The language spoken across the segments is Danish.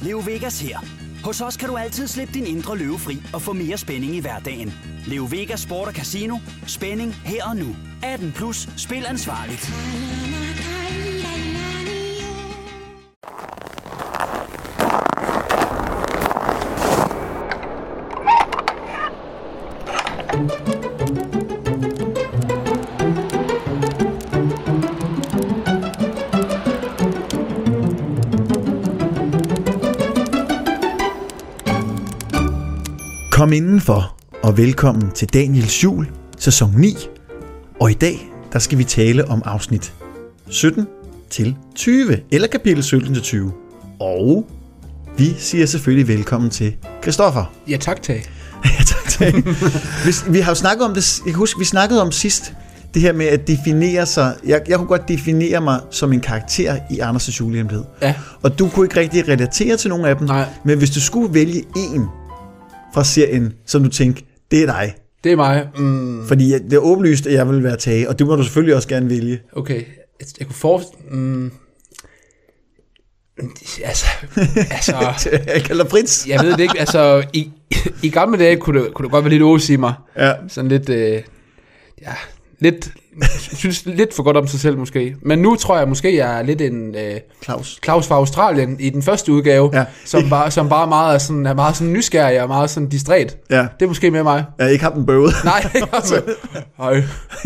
Leo Vegas her. Hos os kan du altid slippe din indre løve fri og få mere spænding i hverdagen. Leo Vegas Sport og Casino. Spænding her og nu. 18+. Spil ansvarligt. Kom indenfor, og velkommen til Daniels Jul, sæson 9. Og i dag, der skal vi tale om afsnit 17 til 20, eller kapitel 17 til 20. Og vi siger selvfølgelig velkommen til Christoffer. Ja, tak til. Ja, tak til. Vi har jo snakket om det, jeg kan huske, vi snakkede om sidst, det her med at definere sig. Jeg kunne godt definere mig som en karakter i Anders' julehemmelighed. Ja. Og du kunne ikke rigtig relatere til nogen af dem. Nej. Men hvis du skulle vælge en fra serien, som du tænker, det er dig. Det er mig. Fordi det er åbenlyst, at jeg vil være Tage, og det må du selvfølgelig også gerne vælge. Okay, jeg kunne forestille... Altså... Jeg kalder Fritz. Jeg ved det ikke, altså... I gamle dage kunne det godt være lidt Åse i mig. Ja. Sådan lidt... Synes lidt for godt om sig selv måske. Men nu tror jeg måske, jeg er lidt en... Claus fra Australien i den første udgave, ja. som bare er meget sådan nysgerrig og meget sådan distræt. Ja. Det er måske med mig. Ja, ikke har den bøvet. Nej, altså. Høj.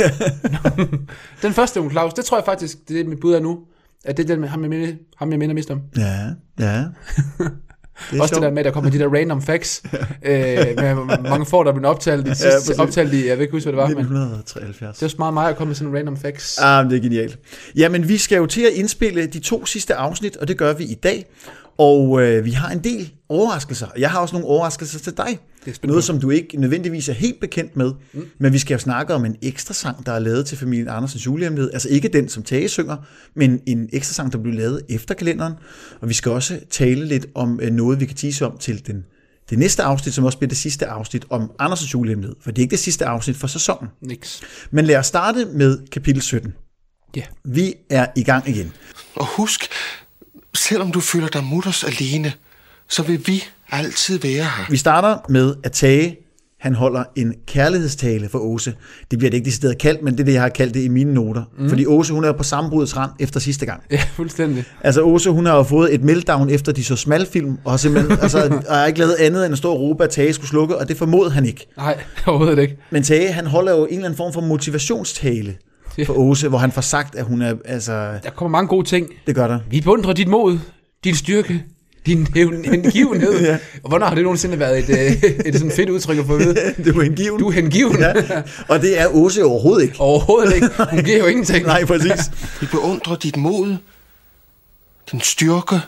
Den første Claus, det tror jeg faktisk, det er mit bud af nu. At det er den, ham jeg minder mest om. Ja. Det også sjovt. Det der med, at der kommer de der random facts, med mange får, der blev optalt i, jeg ved ikke huske, hvad det var. 1973. Det er også meget mig at komme med sådan random facts. Det er genialt. Jamen, vi skal jo til at indspille de 2 sidste afsnit, og det gør vi i dag. Og vi har en del overraskelser. Jeg har også nogle overraskelser til dig. Noget, som du ikke nødvendigvis er helt bekendt med. Men vi skal jo snakke om en ekstra sang, der er lavet til familien Andersens julehemmelighed. Altså ikke den, som Tage synger, men en ekstra sang, der blev lavet efter kalenderen. Og vi skal også tale lidt om noget, vi kan tease om til det næste afsnit, som også bliver det sidste afsnit om Andersens julehemmelighed. For det er ikke det sidste afsnit for sæsonen. Niks. Men lad os starte med kapitel 17. Ja. Vi er i gang igen. Og husk, selvom du føler dig mutters alene, så vil vi altid være her. Vi starter med at Tage, han holder en kærlighedstale for Åse. Det bliver det ikke decideret kaldt, men det er det, jeg har kaldt det i mine noter. Fordi Åse, hun er på sammenbrudets rand efter sidste gang. Ja, fuldstændig. Altså Åse, hun har jo fået et meltdown efter de så smalfilm, og simpelthen har ikke lavet andet end at stå og råbe, at Tage skulle slukke, og det formodede han ikke. Nej, overhovedet ikke. Men Tage, han holder jo en eller anden form for motivationstale for Åse, hvor han får sagt, at hun er, altså... Der kommer mange gode ting. Det gør der. Vi beundrer dit mod, din styrke, din hengivenhed. Ja. Og hvornår har det nogensinde været et sådan fedt udtryk at få at vide? Du er hengiven. Du er hengiven. Ja. Og det er Åse overhovedet ikke. Overhovedet ikke. Hun giver jo ingenting. Nej, præcis. Vi beundrer dit mod, din styrke,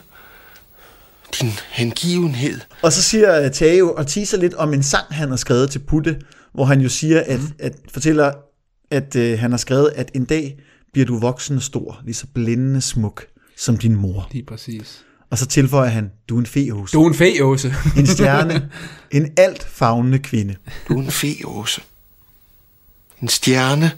din hengivenhed. Og så siger Tage jo og teaser lidt om en sang, han har skrevet til Putte, hvor han jo siger, at fortæller, at han har skrevet, at en dag bliver du voksen og stor, lige så blændende smuk som din mor. Lige præcis. Og så tilføjer han, du er en fe-Åse. Du er en fe-Åse. En stjerne. En alt favnende kvinde. Du er en fe-Åse. En stjerne.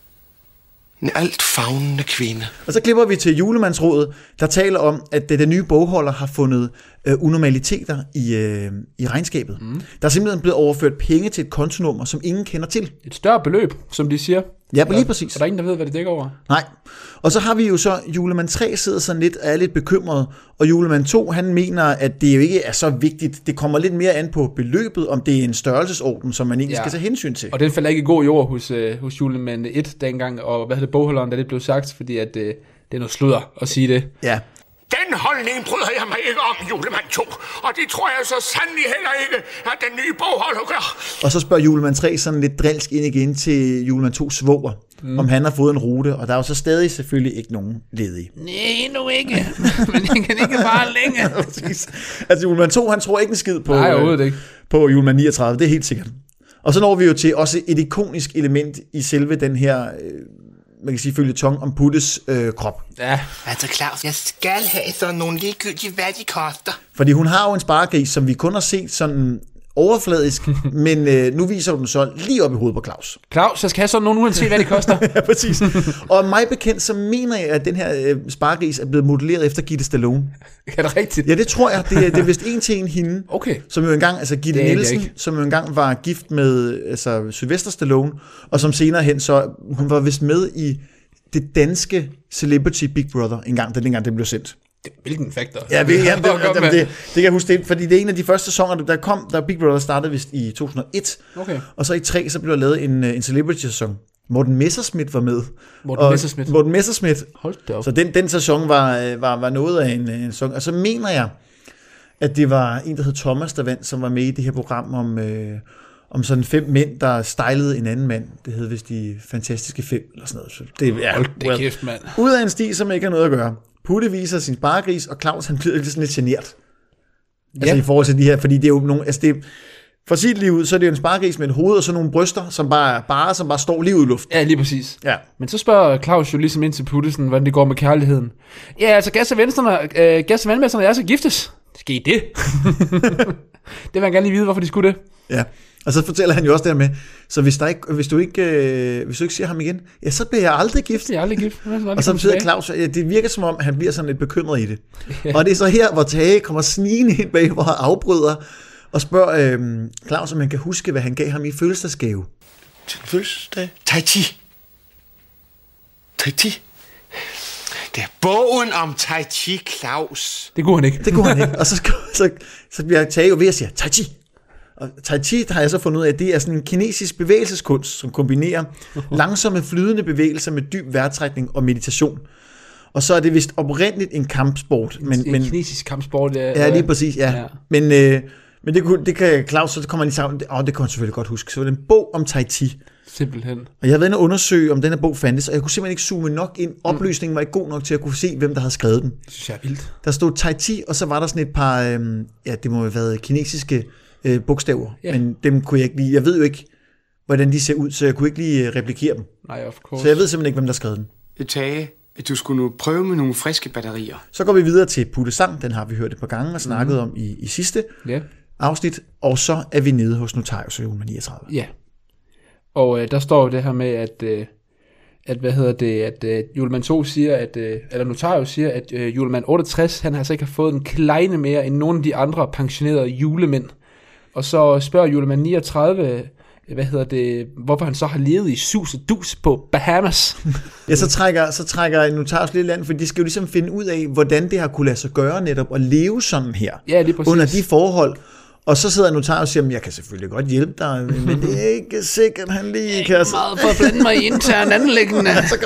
En alt favnende kvinde. Og så klipper vi til julemandsrådet, der taler om, at den nye bogholder har fundet unormaliteter i regnskabet. Der er simpelthen blevet overført penge til et kontonummer, som ingen kender til. Et større beløb, som de siger. Ja, lige præcis. Og der er ingen, der ved, hvad det dækker over. Nej. Og så har vi jo så, julemand 3 sidder sådan lidt og er lidt bekymret, og julemand 2, han mener, at det jo ikke er så vigtigt. Det kommer lidt mere an på beløbet, om det er en størrelsesorden, som man egentlig skal tage hensyn til. Og den falder ikke i god jord hos julemand 1 dengang, og hvad hedder det, bogholderen, da det blev sagt, fordi at det er noget sludder at sige det. Ja. Den holdning bryder jeg mig ikke om, julemand 2. Og det tror jeg så sandelig heller ikke, at den nye bogholder gør. Og så spørger julemand 3 sådan lidt drilsk ind igen til julemand 2 svoger, om han har fået en rute. Og der er jo så stadig selvfølgelig ikke nogen ledige. Nej, endnu ikke. Men det kan ikke vare længe. Altså julemand 2, han tror ikke en skid på, ikke. På julemand 39, det er helt sikkert. Og så når vi jo til også et ikonisk element i selve den her... man kan sige, føljeton om Puttes krop. Ja. Altså Claus, jeg skal have sådan nogle ligegyldigt, hvad de koster. Fordi hun har jo en sparegris, som vi kun har set sådan overfladisk, men nu viser du den så lige op i hovedet på Claus. Claus, jeg skal have sådan nogen, uanset hvad det koster. Ja, præcis. Og mig bekendt, så mener jeg, at den her spargris er blevet modelleret efter Gitte Stallone. Er det rigtigt? Ja, det tror jeg. Det er vist en til en hende. Okay. Som jo engang, altså Gitte Nielsen, som jo engang var gift med Sylvester Stallone, og som senere hen så, hun var vist med i det danske Celebrity Big Brother, dengang det blev sendt. Hvilken faktor? Ja, det kan jeg huske, fordi det er en af de første sæsoner, der Big Brother startede vist i 2001, okay. Og så i 3, så blev der lavet en Celebrity-sæson. Morten Messerschmidt var med. Morten Messerschmidt. Hold da op. Så den sæson var noget af en sæson. Og så mener jeg, at det var en, der hed Thomas, der vandt, som var med i det her program om sådan 5 mænd, der stylede en anden mand. Det hed vist de fantastiske 5, eller sådan noget. Så det kæft, mand. Ud af en sti, som ikke har noget at gøre. Putte viser sin spargris, og Claus, han bliver sådan lidt genert. Altså i forhold til de her, fordi det er jo nogle, altså det, for sit liv ud, så er det jo en spargris med et hoved, og så nogle bryster, som bare står lige ud i luften. Ja, lige præcis. Ja. Men så spørger Claus jo ligesom ind til Puttesen, hvordan det går med kærligheden. Ja, altså Gas og Vandmesterne er så giftes. Skal I det? Det vil han gerne lige vide, hvorfor de skulle det. Ja. Og så fortæller han jo også dermed, så hvis du ikke ser ham igen, ja, så bliver jeg aldrig gift. Jeg er aldrig gift. Og så betyder Claus, det virker som om, han bliver sådan lidt bekymret i det. Ja. Og det er så her, hvor Tage kommer snigende ind bag, hvor han afbryder og spørger Claus, om han kan huske, hvad han gav ham i fødselsdagsgave. Til fødselsdag? Tai Chi. Tai Chi? Det er bogen om Tai Chi, Claus. Det kunne han ikke. Og så bliver Tage jo ved at sige, Tai Chi. Og Tai Chi, der har jeg så fundet ud af, det er sådan en kinesisk bevægelseskunst, som kombinerer langsomme flydende bevægelser med dyb vejrtrækning og meditation. Og så er det vist oprindeligt en kampsport. En kinesisk kampsport. Ja, lige præcis, ja. Men det kan Claus, så kommer han lige sammen, det kan han selvfølgelig godt huske. Så var det en bog om Tai Chi. Simpelthen. Og jeg har været inde og undersøge, om den her bog fandtes, og jeg kunne simpelthen ikke zoome nok ind. Opløsningen var ikke god nok til at kunne se, hvem der havde skrevet den. Det synes jeg er vildt. Der stod Tai Chi, og så var der sådan et par, det må have været kinesiske bogstaver, men dem kunne jeg ikke lige, jeg ved jo ikke, hvordan de ser ud, så jeg kunne ikke lige replikere dem. Nej, of course. Så jeg ved simpelthen ikke, hvem der skrev den. Tage, at du skulle nu prøve med nogle friske batterier. Så går vi videre til Putte Sang, den har vi hørt et par gange og snakket om i sidste afsnit, og så er vi nede hos Notarius og Julemand 39. Ja, og der står jo det her med, at Julemand 2 siger, eller Notarius siger, at Julemand 68, han altså ikke har fået en kleine mere end nogle af de andre pensionerede julemænd. Og så spørger Julemand 39, hvorfor han så har levet i sus og dus på Bahamas. Ja, så trækker Notarius lidt land, for de skal jo ligesom finde ud af, hvordan det har kunne lade sig gøre netop at leve sådan her. Ja, lige præcis. Under de forhold. Og så sidder Notarius og siger, jeg kan selvfølgelig godt hjælpe dig, men det er ikke sikkert, han lige kan. Jeg er meget for at blande mig i intern anlæggende.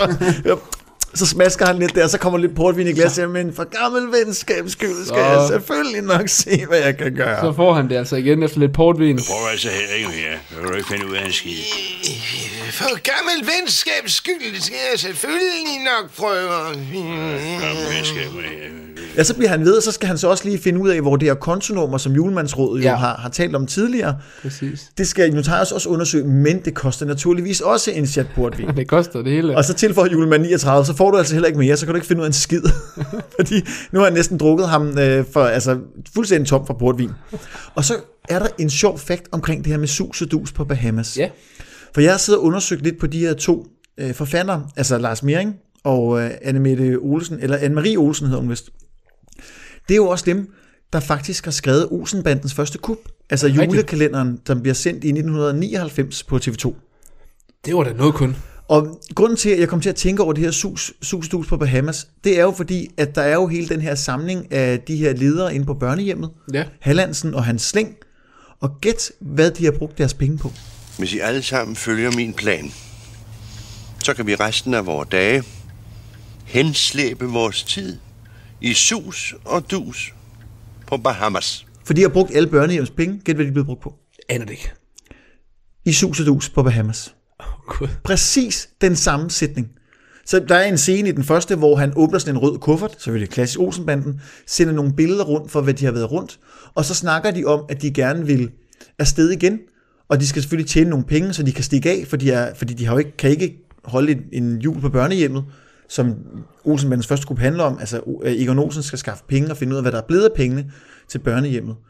Så smasker han lidt der, så kommer lidt portvin i glas, men for gammel venskabs skyld skal jeg selvfølgelig nok se, hvad jeg kan gøre. Så får han det altså igen efter lidt portvin. Du prøver altså heller ikke mere. Jeg kan du ikke finde ud af en skid. For gammel venskabs skyld skal jeg selvfølgelig nok prøve. Gammel venskab. Ja, så bliver han ved, og så skal han så også lige finde ud af, hvor det her kontonummer, som Julemandsrådet jo har talt om tidligere. Præcis. Det skal Notarius også undersøge, men det koster naturligvis også en chat portvin. Det koster det hele. Og så tilføjer Julemand 39, så får du altså heller ikke mere, så kan du ikke finde ud af en skid. Fordi nu har jeg næsten drukket ham fuldstændig tom for portvin. Og så er der en sjov fakt omkring det her med sus og dus på Bahamas. Ja. For jeg har siddet og undersøgt lidt på de her to forfattere, altså Lars Mering og Anne-Mette Olsen, eller Anne-Marie Olsen hedder hun vist. Det er jo også dem, der faktisk har skrevet Olsenbandens første kup, altså julekalenderen, som bliver sendt i 1999 på TV2. Det var da noget kun. Og grunden til, at jeg kom til at tænke over det her sus på Bahamas, det er jo fordi, at der er jo hele den her samling af de her ledere inde på børnehjemmet. Ja. Hallandsen og Hans Sling. Og gæt, hvad de har brugt deres penge på. Hvis I alle sammen følger min plan, så kan vi resten af vores dage henslæbe vores tid i sus og dus på Bahamas. For de har brugt alle børnehjemmes penge. Gæt, hvad de er blevet brugt på. Aner det ikke. I sus og dus på Bahamas. God. Præcis den samme sætning. Så der er en scene i den første, hvor han åbner sådan en rød kuffert, så vil det klassisk Olsenbanden, sender nogle billeder rundt for, hvad de har været rundt, og så snakker de om, at de gerne vil afsted igen, og de skal selvfølgelig tjene nogle penge, så de kan stikke af, fordi de har jo ikke, kan ikke holde en jul på børnehjemmet, som Olsenbandens første gruppe handler om. Altså Egon Olsen skal skaffe penge og finde ud af, hvad der er blevet af pengene til børnehjemmet.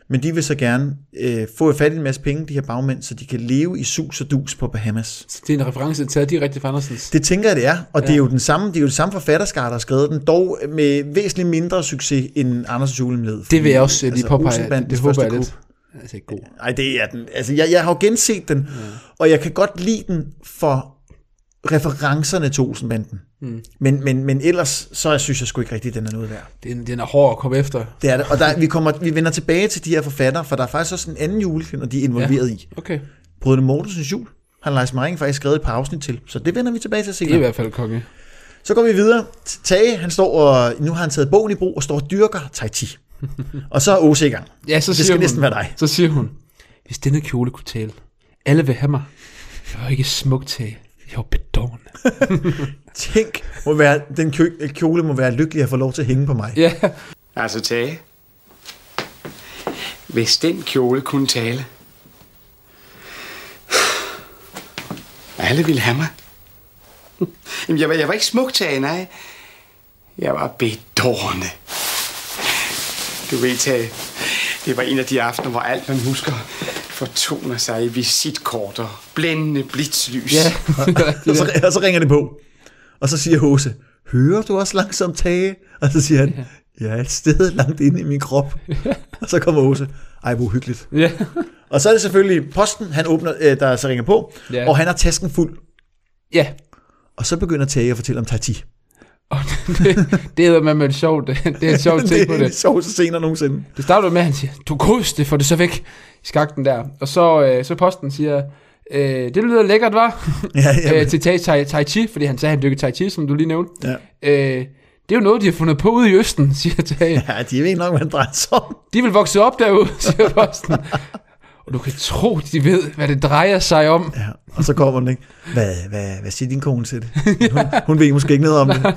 Men de vil så gerne få fat i en masse penge, de her bagmænd, så de kan leve i sus og dus på Bahamas. Så det er en reference taget direkte fra Andersens. Det tænker jeg, det er. Og det er jo det er jo det samme forfatterskare, der har skrevet den, dog med væsentligt mindre succes end Andersens Julemad. Det vil jeg også lige påpege. Det håber jeg lidt. Altså ikke god. Nej, det er den. Altså, jeg har jo genset den, og jeg kan godt lide den for referencerne til Olsenbanden. Men ellers, så synes jeg sgu ikke rigtigt, den er noget værd. Den er hård at komme efter. Det er det, og vi vender tilbage til de her forfattere, for der er faktisk også en anden julefilm, og de er involveret i. Okay. Brødrene Mortensens jul har Leif Maring faktisk skrevet et par afsnit til, så det vender vi tilbage til senere. Det er i hvert fald konge. Så går vi videre. Tage, han står og, nu har han taget bogen i brug og står og dyrker tai chi. Og så er Åse i gang. Ja, så det skal næsten være dig. Så siger hun, hvis denne kjole kunne tale, alle vil have mig. Jeg var ikke smukt, Tage. Jeg var bedårende. Tænk, den kjole må være lykkelig at få lov til at hænge på mig. Ja. Altså Tage, hvis den kjole kunne tale, alle ville have mig. Jamen, jeg var ikke smuk, Tage, nej. Jeg var bedårende. Du ved, Tage, det var en af de aftener, hvor alt, man husker, fortoner sig i visitkort og blændende blitzlys. Ja. og så ringer det på. Og så siger Åse, hører du også langsomt, Tage? Og så siger han, jeg er et sted langt inde i min krop. Og så kommer Åse, ej, hvor hyggeligt. Ja. Og så er det selvfølgelig posten, han åbner, der så ringer på, og han har tasken fuld. Ja. Og så begynder Tage at fortælle om tai chi. Og det er med et sjovt, det er et sjovt ting på det. Det er sjovt scener nogensinde. Det starter med, at han siger, du kost det, får det så væk i skakten der. Og så posten siger, det lyder lækkert, var? Til tai chi, fordi han sagde, han dykkede tai chi, som du lige nævnte. Ja. Det er jo noget, de har fundet på ude i Østen, siger Tage. Ja, de ved nok, hvad det drejer sig om. De vil vokse op derude, siger posten. Og du kan tro, de ved, hvad det drejer sig om. Ja, og så kommer den, ikke? Hvad siger din kone til det? Hun ved måske ikke noget om det.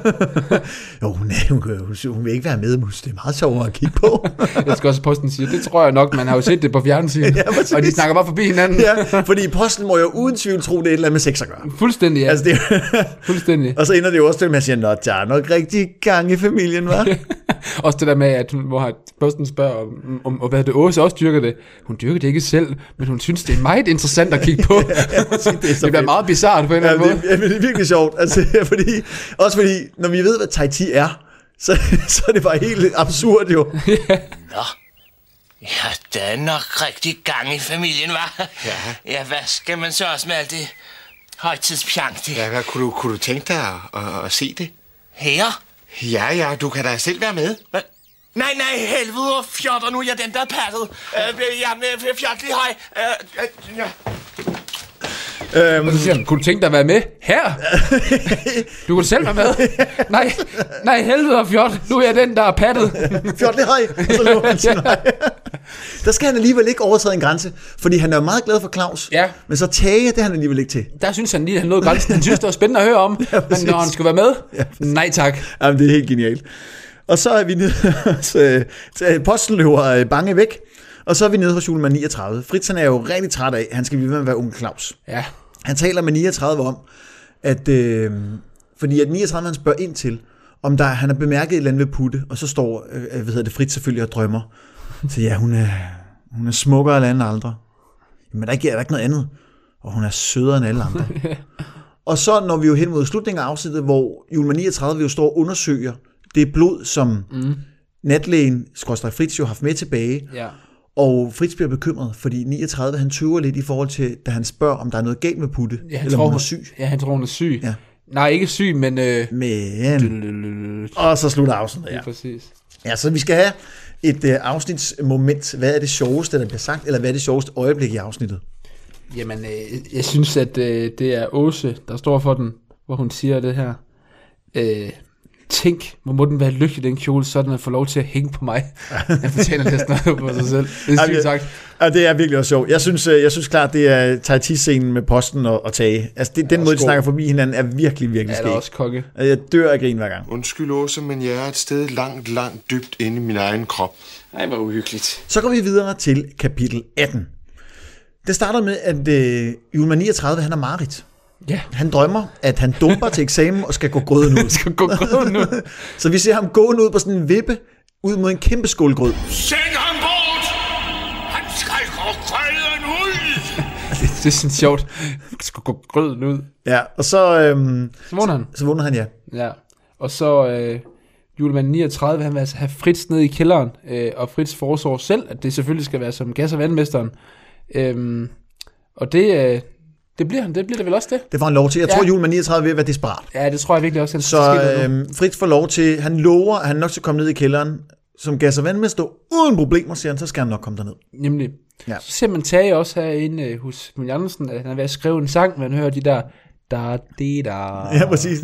Jo, hun vil ikke være med, mus. Det er meget sjovt at kigge på. Jeg skal også posten sige, det tror jeg nok, man har jo set det på fjernsyn. Ja, og de snakker bare forbi hinanden. Ja, fordi posten må jo uden tvivl tro, det er et eller andet med sex at gøre. Fuldstændig, ja. Altså, det fuldstændig. Og så ender det jo også til, at man siger, nå, der er nok rigtig gang i familien, hva'? Også det der med, at hvor posten spørger, om hvad det Åse også dyrker det. Hun dyrker det ikke selv, men hun synes, det er meget interessant at kigge på. Det bliver meget bizarrt på en eller anden måde. Det er virkelig sjovt. Altså, fordi, når vi ved, hvad tai chi er, så er det bare helt absurd jo. Nå, ja, der er nok rigtig gang i familien, hva'? Ja, hvad skal man så også med alt det højtidspjang til? Ja, kunne du tænke dig at se det? Her? Ja, du kan da selv være med. Nej, helvede, fjotter, nu er jeg den, der er pattet. Jeg fjotlig høj. Og så siger han, kunne du tænke dig at være med her? Du kunne selv være med. Nej, helvede og fjot, nu er jeg den, der er pattet. Fjotlig høj, og så løber han sin høj. Der skal han alligevel ikke overtræde en grænse, fordi han er jo meget glad for Claus. Ja. Men så Tage, det er han alligevel ikke til. Der synes han lige, at han nåede grænsen. Han synes, det var spændende at høre om, men når han skal være med, nej tak. Jamen, det er helt genialt. Og så er vi nede til posten løber bange væk, og så er vi nede hos Julemand 39. Fritz han er jo rigtig træt af, han skal blive ved med at være onkel Claus. Ja. Han taler med 39 om, at fordi at 39 han spørger ind til, om han har bemærket et eller andet ved Putte, og så står Fritz selvfølgelig og drømmer. Så ja, hun er smukkere end alle andre. Men der er ikke noget andet. Og hun er sødere end alle andre. Og så når vi jo hen mod slutningen af afsnittet, hvor Julemand 39 jo står og undersøger det blod, som natlægen, Fritz jo har haft med tilbage. Ja. Og Fritz bliver bekymret, fordi 39 han tøver lidt i forhold til, da han spørger, om der er noget galt med Putte, eller om hun er syg. Ja, han tror, hun er syg. Ja. Nej, ikke syg, men... Og så slutter afsnittet, ja. Præcis. Ja, så vi skal have et afsnitsmoment. Hvad er det sjoveste, der bliver sagt, eller hvad er det sjoveste øjeblik i afsnittet? Jamen, jeg synes, at det er Åse, der står for den, hvor hun siger det her. Tænk, hvor må den være lykkelig, den kjole, sådan at få lov til at hænge på mig. Jeg fortjener næsten noget på sig selv. Det er sygt sagt. Ja, det er virkelig også sjovt. Jeg synes klart, det er tai chi-scenen med posten og Tage. Altså, den måde, de snakker forbi hinanden, er virkelig, virkelig skæg. Ja, det er også kokke. Jeg dør af grin hver gang. Undskyld, Åse, men jeg er et sted langt dybt inde i min egen krop. Ej, hvor uhyggeligt. Så går vi videre til kapitel 18. Det starter med, at Julemand 39, han er Marit. Ja. Han drømmer, at han dumper til eksamen og skal gå grøden ud. Så vi ser ham gå ud på sådan en vippe, ud mod en kæmpe skålgrød. Send ham bort! Det er sådan sjovt. Det skulle gå grøden ud. Ja, og så vågner han. Så vågner han, ja. Ja, og så julemand 39, han vil altså have Fritz ned i kælderen, og Fritz foreslår selv, at det selvfølgelig skal være som gas- og vandmesteren. Og det bliver han. Det bliver det vel også det. Det får han lov til. Jeg tror, julemand 39 vil være desperat. Ja, det tror jeg virkelig også. Så Fritz får lov til, han lover, at han nok skal komme ned i kælderen som gas- og vandmester, uden problemer, siger han, så skal han nok komme derned. Nemlig. Ja. Så ser man Tage også herinde hos Emil Andersen, at han er ved at skrive en sang, man hører de der da-di-da. Ja, præcis.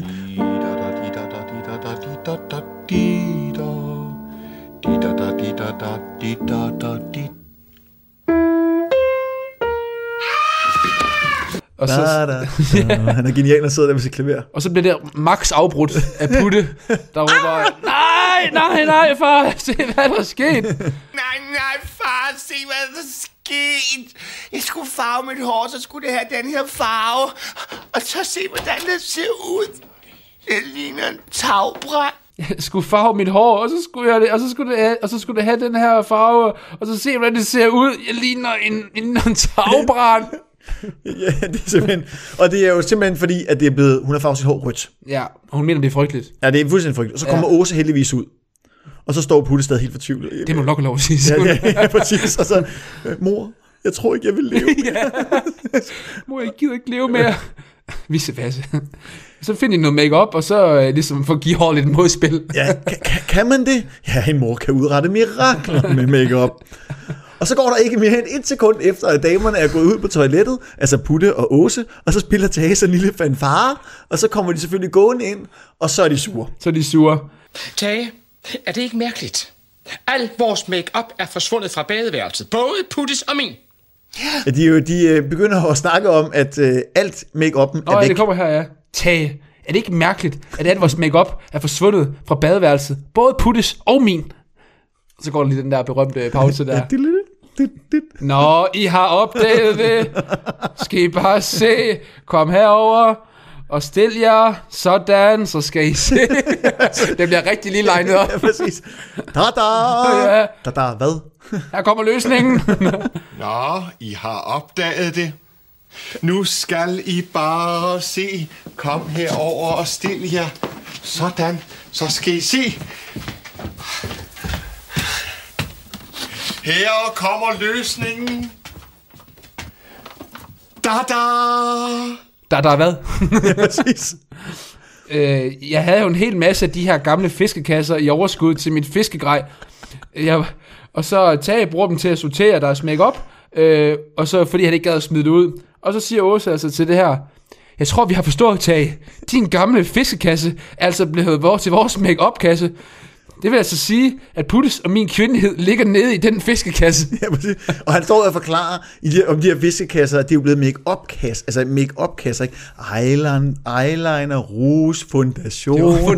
Og så, han er genial at sidde der med sit klaver. Og så bliver det max afbrudt af Putte, der råber, nej, far, se hvad der er sket. Nej, far, se hvad der er sket. Jeg skulle farve mit hår, så skulle det have den her farve. Og så se, hvordan det ser ud. Det ligner en tagbrand. Jeg skulle farve mit hår, og så skulle jeg det, og så skulle det have den her farve, og så se, hvordan det ser ud. Jeg ligner en tagbrand. Ja, det er simpelthen. Og det er jo simpelthen fordi, at det er blevet, hun har farvet sit hår rødt. Ja, og hun mener, det er frygteligt. Ja, det er fuldstændig frygteligt. Og så kommer Åse heldigvis ud. Og så står Putte stadig helt fortvivlet. Det må nok lov at sige. Ja, præcis. Og så, mor, jeg tror ikke, jeg vil leve. Ja. Mor, jeg gider ikke leve mere. Vice versa. Så finder de noget make-up, og så ligesom for at give håret lidt modspil. Ja, kan man det? Ja, en mor kan udrette mirakler med make-up. Og så går der ikke mere end 1 sekund efter, at damerne er gået ud på toilettet, altså Putte og Åse, og så spiller Tage sådan en lille fanfare, og så kommer de selvfølgelig gående ind, og så er de sure. Tage, er det ikke mærkeligt? Al vores make-up er forsvundet fra badeværelset, både Puttes og min. Ja, de begynder at snakke om, at alt make-up'en er væk. Det kommer her, ja. Tage, er det ikke mærkeligt, at alt vores make-up er forsvundet fra badeværelset, både Puttes og min? Så går der lige den der berømte pause der. Nå, I har opdaget det. Skal I bare se. Kom herover og stil jer sådan, så skal I se. Det bliver rigtig lige legnet op. Ja, præcis. Da, hvad? Her kommer løsningen. Nå, I har opdaget det. Nu skal I bare se. Kom herover og stil jer. Sådan, så skal I se. Her kommer løsningen. Da hvad? Ja, præcis. Jeg havde jo en hel masse af de her gamle fiskekasser i overskud til mit fiskegrej. Og så Tage bruger dem til at sortere deres make-up. Og så fordi han ikke gad at smide det ud. Og så siger Åse altså til det her: jeg tror vi har forstået, Tage. Din gamle fiskekasse er altså blevet til vores make-up-kasse. Det vil altså sige, at Puttes og min kvindelighed ligger nede i den fiskekasse. Ja, præcis. Og han står og forklarer om de her fiskekasser, at det er jo blevet make-up-kasser. Altså make-up-kasser, ikke? Eyeliner, rouge, foundation.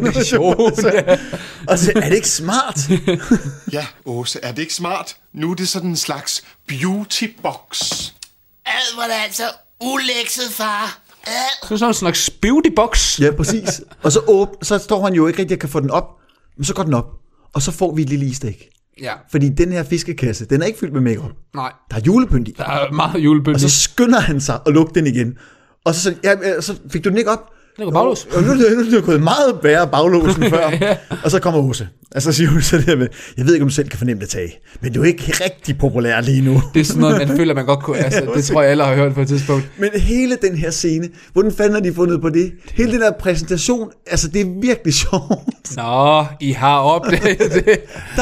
Og så er det ikke smart? Ja, Åse, er det ikke smart? Nu er det sådan en slags beauty-box. Hvor er det altså ulækset, far. Så sådan en slags beauty-box. Ja, præcis. Og så står han jo ikke rigtig og kan få den op. Men så går den op, og så får vi et lille easter egg. Ja. Fordi den her fiskekasse, den er ikke fyldt med makeup. Nej. Der er julepynt i. Der er meget julepynt i. Og så skynder han sig og lukker den igen. Og så fik du den ikke op? Den går baglås. Og nu er det gået meget værre baglåsen før. Ja. Og så kommer Åse. Altså siger hun så det med, jeg ved ikke, om du selv kan fornemme det, Tage, men du er ikke rigtig populær lige nu. Det er sådan noget, man føler, man godt kunne. Altså, det tror jeg, alle har hørt på et tidspunkt. Men hele den her scene, hvordan fanden har de fundet på det? Hele den der præsentation, altså det er virkelig sjovt. Nå, I har opdaget det.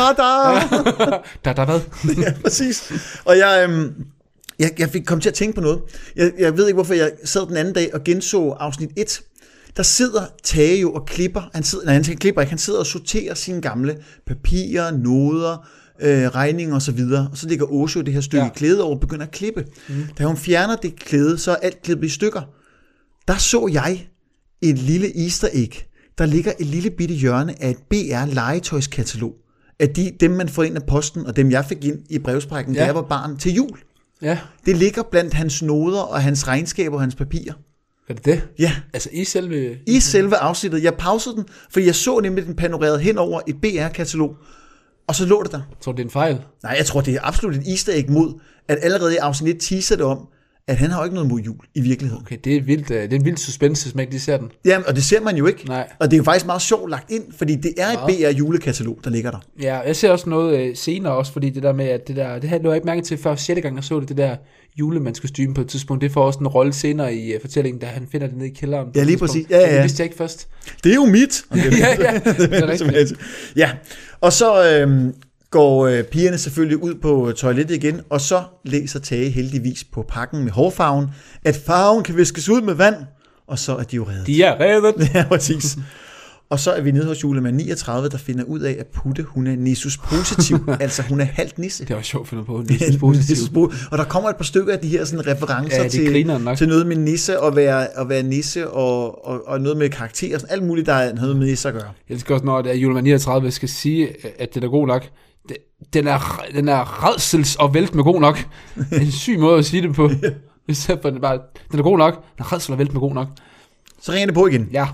Da hvad? Ja, præcis. Og jeg fik kommet til at tænke på noget. Jeg ved ikke, hvorfor jeg sad den anden dag og genså afsnit 1. Der sidder Tage jo og klipper. Han sidder og sorterer sine gamle papirer, noder, regninger osv. Og så ligger Åse jo det her stykke klæde over og begynder at klippe. Da hun fjerner det klæde, så er alt klippet i stykker. Der så jeg et lille easter egg. Der ligger et lille bitte hjørne af et BR-legetøjskatalog. Af dem, man får ind af posten, og dem, jeg fik ind i brevsprækken, da jeg var barn til jul. Ja. Det ligger blandt hans noder og hans regnskaber og hans papirer. Er det det? Ja. Altså i selve afsnittet. Jeg pausede den, fordi jeg så nemlig den panoreret hen over et BR-katalog, og så lå det der. Tror du, det er en fejl? Nej, jeg tror, det er absolut et easter egg mod, at allerede i afsnit 1 teaser det om, at han har jo ikke noget mod jul i virkeligheden. Okay, det er vildt. Det er en vild suspense, hvis man ikke lige ser den. Jamen, og det ser man jo ikke. Nej. Og det er jo faktisk meget sjovt lagt ind, fordi det er et BR julekatalog, der ligger der. Ja, jeg ser også noget senere også, fordi det der med, at det havde jeg ikke mærket til før 6. gang, jeg så det der julemandskostyme på et tidspunkt. Det får også en rolle senere i fortællingen, da han finder det nede i kælderen. Ja, lige præcis. Ja. Det vidste jeg ikke først. Det er jo mit. ja, det er rigtigt. Ja, og så går pigerne selvfølgelig ud på toilettet igen, og så læser Tage heldigvis på pakken med hårfarven, at farven kan viskes ud med vand, og så er de jo reddet. De er reddet. Ja, præcis. Og så er vi nede hos julemand 39, der finder ud af, at Putte, hun er Nissus positiv, altså hun er halvt nisse. Det var sjovt at finde på, Nissus positiv. Og der kommer et par stykker af de her sådan referencer til noget med nisse og være nisse og noget med karakterer, sådan alt muligt, der er noget med nisse at gøre. Jeg elsker også, når julemand 39 skal sige, at det er god nok. Den er rædsels og vælt med god nok. En syg måde at sige det på. I stedet for, den er god nok. Den er rædsels og vælt med god nok. Så ringer det på igen. Ja.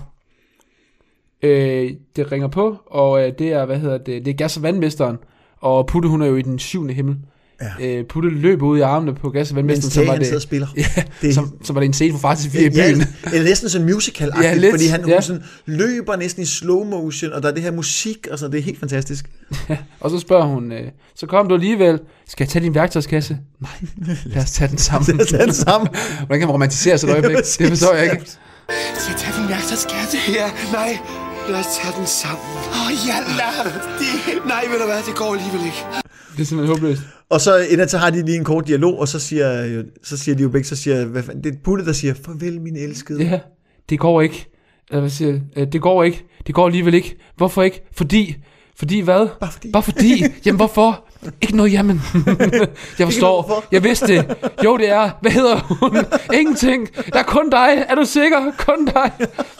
Det ringer på, og det er, det er gas- og vandmesteren. Og Putte, hun er jo i den 7. himmel. Ja. Putte løber ud i armene på gas- og vandmesteren. Mens Tage, han spiller. Ja, så var det en scene for Far til 4 i byen. Ja, næsten sådan musical-agtigt, fordi han sådan løber næsten i slow motion, og der er det her musik, og så det er helt fantastisk. Ja, og så spørger hun, så kom du alligevel, skal jeg tage din værktøjskasse? Nej, lad os tage den sammen. Hvordan kan man romantisere sig et øjeblik? Det forstår jeg ikke. Skal jeg tage din værktøjskasse? Ja, nej. Lad os tage den sammen. Nej, ved du hvad, det går alligevel ikke. Det er simpelthen håbløst. Og så har de lige en kort dialog, og så siger de jo begge, hvad fanden, det er Putte, der siger, farvel min elskede. Ja, det går ikke. Eller hvad siger det går ikke. Det går alligevel ikke. Hvorfor ikke? Fordi hvad? Bare fordi. Jamen hvorfor? Ikke noget jamen. Jeg forstår. Jeg vidste det. Jo det er. Hvad hedder hun? Ingenting. Der er kun dig. Er du sikker? Kun dig.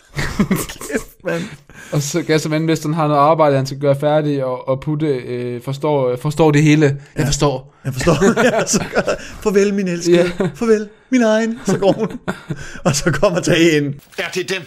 Og så gas- og vandmesteren har noget arbejde, han skal gøre færdig, og Putte forstår det hele. Jeg forstår. Ja, så farvel min elskede. Ja. Farvel min egen. Så går hun. Og så kommer Tage ind. Ja, det er dem.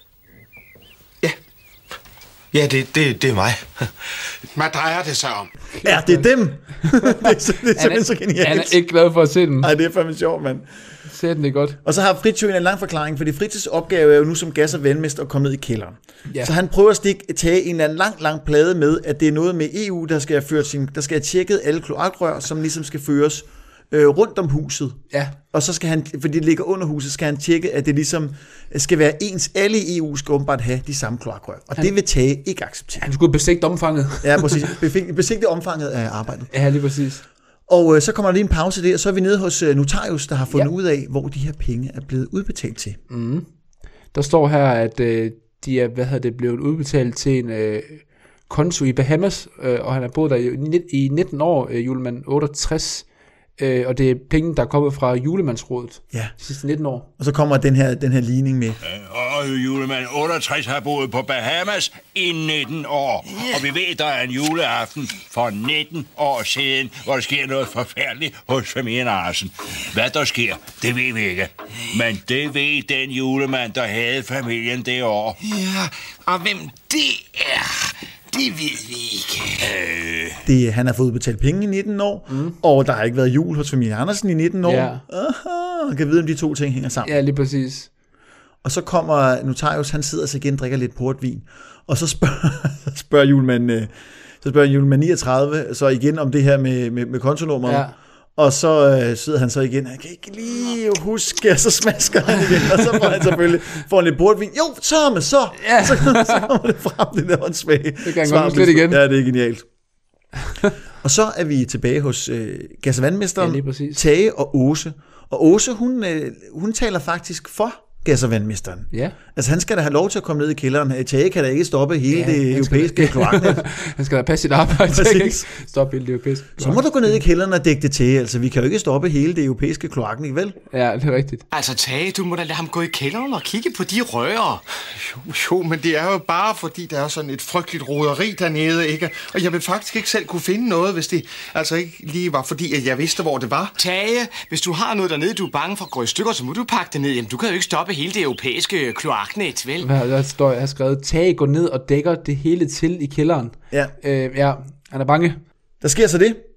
Ja, det er mig. Hvad drejer det sig om? Ja, det er dem. det er simpelthen så genialt. Han er ikke glad for at se den. Nej, det er fandme sjovt, mand. Ser den det godt. Og så har Fritz jo en lang forklaring, fordi Fritz's opgave er jo nu som gas- og vandmester at komme ned i kælderen. Ja. Så han prøver at tage en eller anden lang plade med, at det er noget med EU, der skal have tjekket alle kloakrør, som ligesom skal føres rundt om huset. Ja. Og så skal han, fordi det ligger under huset, skal han tjekke, at det ligesom skal være ens. Alle i EU skal åbenbart have de samme kloakrør. Og det vil Tage ikke acceptere. Han skulle besigte omfanget. Ja, præcis. Besigte omfanget af arbejdet. Ja, lige præcis. Og så kommer der lige en pause der, og så er vi nede hos Notarius, der har fundet ud af, hvor de her penge er blevet udbetalt til. Mm. Der står her, at de er blevet udbetalt til en konto i Bahamas, og han har boet der i 19 år, julemand 68, og det er penge, der er kommet fra julemandsrådet de sidste 19 år. Og så kommer den her ligning med. Og julemand 68 har boet på Bahamas i 19 år. Yeah. Og vi ved, der er en juleaften for 19 år siden, hvor der sker noget forfærdeligt hos familien Arsen. Hvad der sker, det ved vi ikke. Men det ved den julemand, der havde familien det år. Ja, og hvem det er, det ved vi ikke. Han har fået udbetalt penge i 19 år, og der har ikke været jul hos familien Andersen i 19 år. Ja. Aha, kan vide, om de to ting hænger sammen. Ja, lige præcis. Og så kommer Notarius, han sidder sig igen og drikker lidt portvin, og så spørger julemand 39 så igen om det her med kontonummeret. Ja. Og så sidder han så igen, han kan ikke lige huske, og så smasker han igen, og så får han selvfølgelig lidt portvin. Jo, så kommer det frem, det der åndssvage. Det kan han godt lidt igen. Ja, det er genialt. Og så er vi tilbage hos gas- og vandmesteren, Tage og Åse. Og Åse, hun taler faktisk for gas- og vandmesteren. Ja. Altså, han skal da have lov til at komme ned i kælderen. Tage kan da ikke stoppe hele det europæiske kloaknet. Han skal da passe sit arbejde. Stoppe hele det europæiske kloaknet. Så må du gå ned i kælderen og dække det til. Altså, vi kan jo ikke stoppe hele det europæiske kloaknet, vel? Ja, det er rigtigt. Altså, Tage, du må da lade ham gå i kælderen og kigge på de rører. Jo, men det er jo bare fordi, der er sådan et frygteligt roderi dernede, ikke? Og jeg vil faktisk ikke selv kunne finde noget, hvis det altså ikke lige var fordi, at jeg vidste, hvor det var. Tage, hvis du har noget dernede, du er bange for at gå i stykker, så må du pakke det ned. Jamen, du kan jo ikke stoppe hele det europæiske kloaknet, vel? Der står, jeg har skrevet, Tage går ned og dækker det hele til i kælderen. Ja. Ja, han er bange. Der sker så det,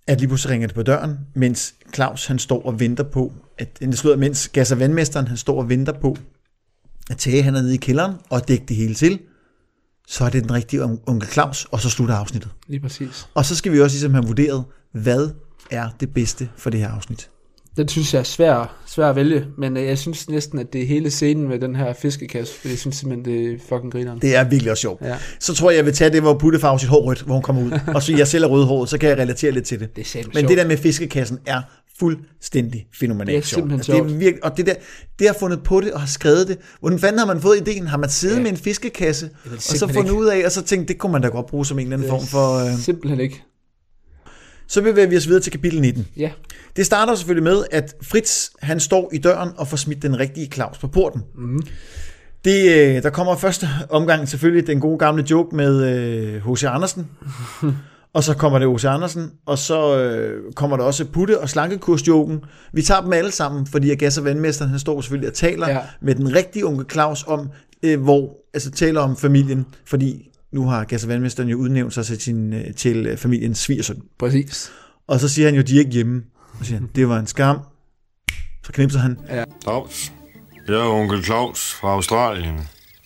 at lige pludselig ringer det på døren, mens Claus han står og venter på, mens gas- og vandmesteren han står og venter på, at Tage han er nede i kælderen og dække det hele til, så er det den rigtige onkel Claus, og så slutter afsnittet. Lige præcis. Og så skal vi også ligesom have vurderet, hvad er det bedste for det her afsnit. Den synes jeg er svær at vælge, men jeg synes næsten, at det er hele scenen med den her fiskekasse, for jeg synes simpelthen, det er fucking grineren. Det er virkelig også sjovt. Ja. Så tror jeg vil tage det, hvor Putte farver sit hår rødt, hvor hun kommer ud. Og så jeg selv er rødhåret, så kan jeg relatere lidt til det. Det er men det der med fiskekassen er fuldstændig fænomenalt sjovt. Altså, det er virkelig, og det har fundet på det og har skrevet det. Hvordan fanden har man fået ideen? Har man siddet med en fiskekasse, og så fundet ud af, og så tænkt, det kunne man da godt bruge som en eller anden form for... Simpelthen ikke. Så bevæger vi os videre til kapitel 19. Ja. Det starter selvfølgelig med, at Fritz han står i døren og får smidt den rigtige Claus på porten. Mm. Der kommer første omgang selvfølgelig den gode gamle joke med H.C. Andersen. Og så kommer det H.C. Andersen, og så kommer der også Putte og slankekursjoken. Vi tager dem alle sammen, fordi gas- og vandmesteren han står selvfølgelig og taler med den rigtige onkel Claus om, taler om familien, fordi nu har gas- og vandmesteren jo udnævnt sig til familiens svigersøn. Præcis. Og så siger han jo, de er ikke hjemme. Og siger han, det var en skam. Så knipser han. Ja. Claus, jeg er onkel Claus fra Australien.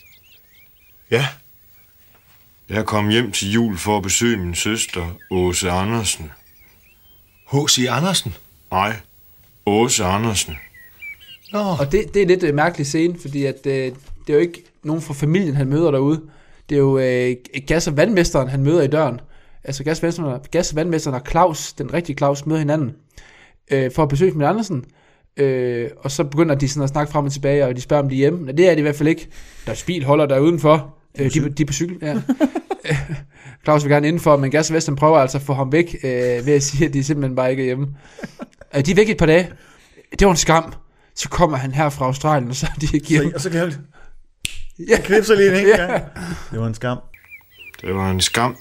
Ja. Jeg er kommet hjem til jul for at besøge min søster, Åse Andersen. H.C. Andersen? Nej, Åse Andersen. Nå. Og det er lidt mærkelig scene, fordi at, det er jo ikke nogen fra familien, han møder derude. Det er jo gas- og vandmesteren, han møder i døren. Altså gas- og vandmesteren og Claus, den rigtige Claus, møder hinanden for at besøge min Andersen. Og så begynder de sådan at snakke frem og tilbage, og de spørger, om de er hjemme. Men det er de i hvert fald ikke. Der er bilholder der udenfor. De er på cykel, ja. Claus vil gerne indenfor, men gas- og vandmesteren prøver altså at få ham væk, ved at sige, at de simpelthen bare ikke er hjemme. De er væk et par dage. Det var en skam. Så kommer han her fra Australien, og så er de ikke hjemme. Og så kan jeg knipser lige en enkelt gang. Det var en skam. Det var en skam.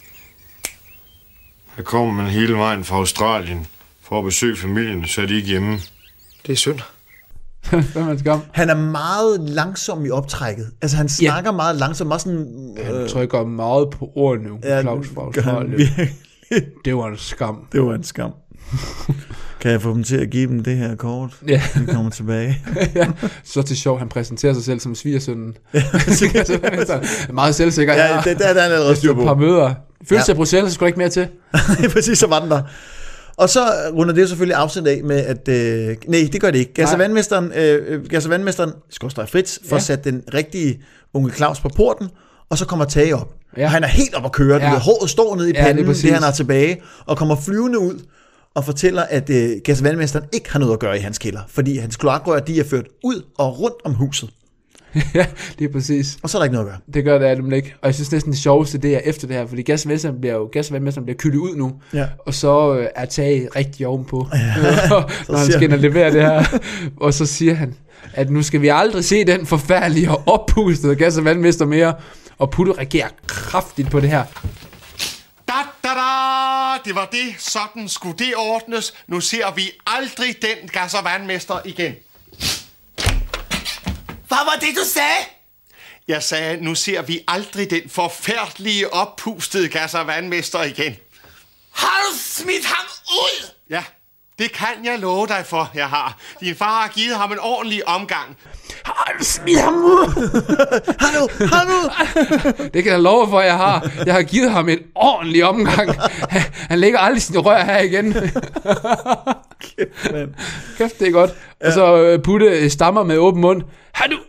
Her kommer man hele vejen fra Australien for at besøge familien, så er de ikke hjemme. Det er synd. Han er meget langsom i optrækket. Altså han snakker meget langsomt. Meget sådan, han trykker meget på ordene, Claus fra Australien. Det var en skam. Det var en skam. Kan jeg få dem til at give dem det her kort? Ja. Han kommer tilbage. Ja. Så til sjov, han præsenterer sig selv som svigersønnen. Meget selvsikker. Ja, det er han allerede styr på. Et par møder. Følelse af Bruxelles, så skulle ikke mere til. Præcis, så var den der. Og så runder det jo selvfølgelig afsæt af med, at... nej, det gør det ikke. Gas- og vandmesteren skorstræk Fritz, får sat den rigtige onkel Claus på porten, og så kommer Tage op. Ja. Og han er helt op at køre. Ja. Håret står nede i panden, det han har tilbage, og kommer flyvende ud og fortæller, at gas- og vandmesteren ikke har noget at gøre i hans kælder, fordi hans kloakrør, de er ført ud og rundt om huset. Ja, det er præcis. Og så er der ikke noget at gøre. Det gør det nemlig ikke. Og jeg synes næsten det sjoveste, det er efter det her, fordi gas- og vandmesteren bliver kyldet ud nu, og så er Tage rigtig ovenpå, når han skal ind og levere det her. Og så siger han, at nu skal vi aldrig se den forfærdelige og oppustede gas- og vandmester mere, og Putte reagerer kraftigt på det her. Det var det. Sådan skulle det ordnes. Nu ser vi aldrig den gas- og vandmester igen. Hvad var det, du sagde? Jeg sagde, nu ser vi aldrig den forfærdelige oppustede gas- og vandmester igen. Har du smidt ham ud? Ja, det kan jeg love dig for, jeg har. Din far har givet ham en ordentlig omgang. Har du smidt ham ud? Har du? Det kan jeg love for, jeg har. Jeg har givet ham en ordentlig omgang. Han lægger aldrig sin rør her igen. Kæft, det er godt. Ja. Og så Putte stammer med åben mund. Har du?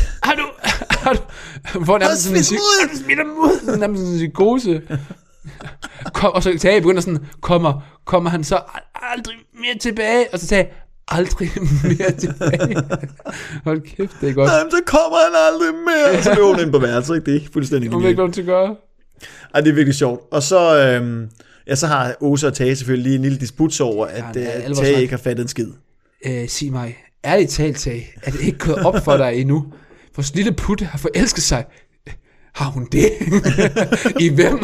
Får nærmest sådan en nærmest sådan en psykose. Og så Tage begynder sådan, kommer han så aldrig mere tilbage? Og så Tage, aldrig mere tilbage. Hold kæft, det er godt. Jamen, så kommer han aldrig mere. Og så løber hun ind på værelset, ikke? Det er fuldstændig genialt. Hun ikke til at gøre. Ej, det er virkelig sjovt. Og så, så har Åse og Tage selvfølgelig lige en lille disput over, at Tage ikke har fattet en skid. Sig mig, ærligt talt, Tage, er det ikke gået op for dig endnu? Vores lille Putte har forelsket sig. Har hun det? I hvem?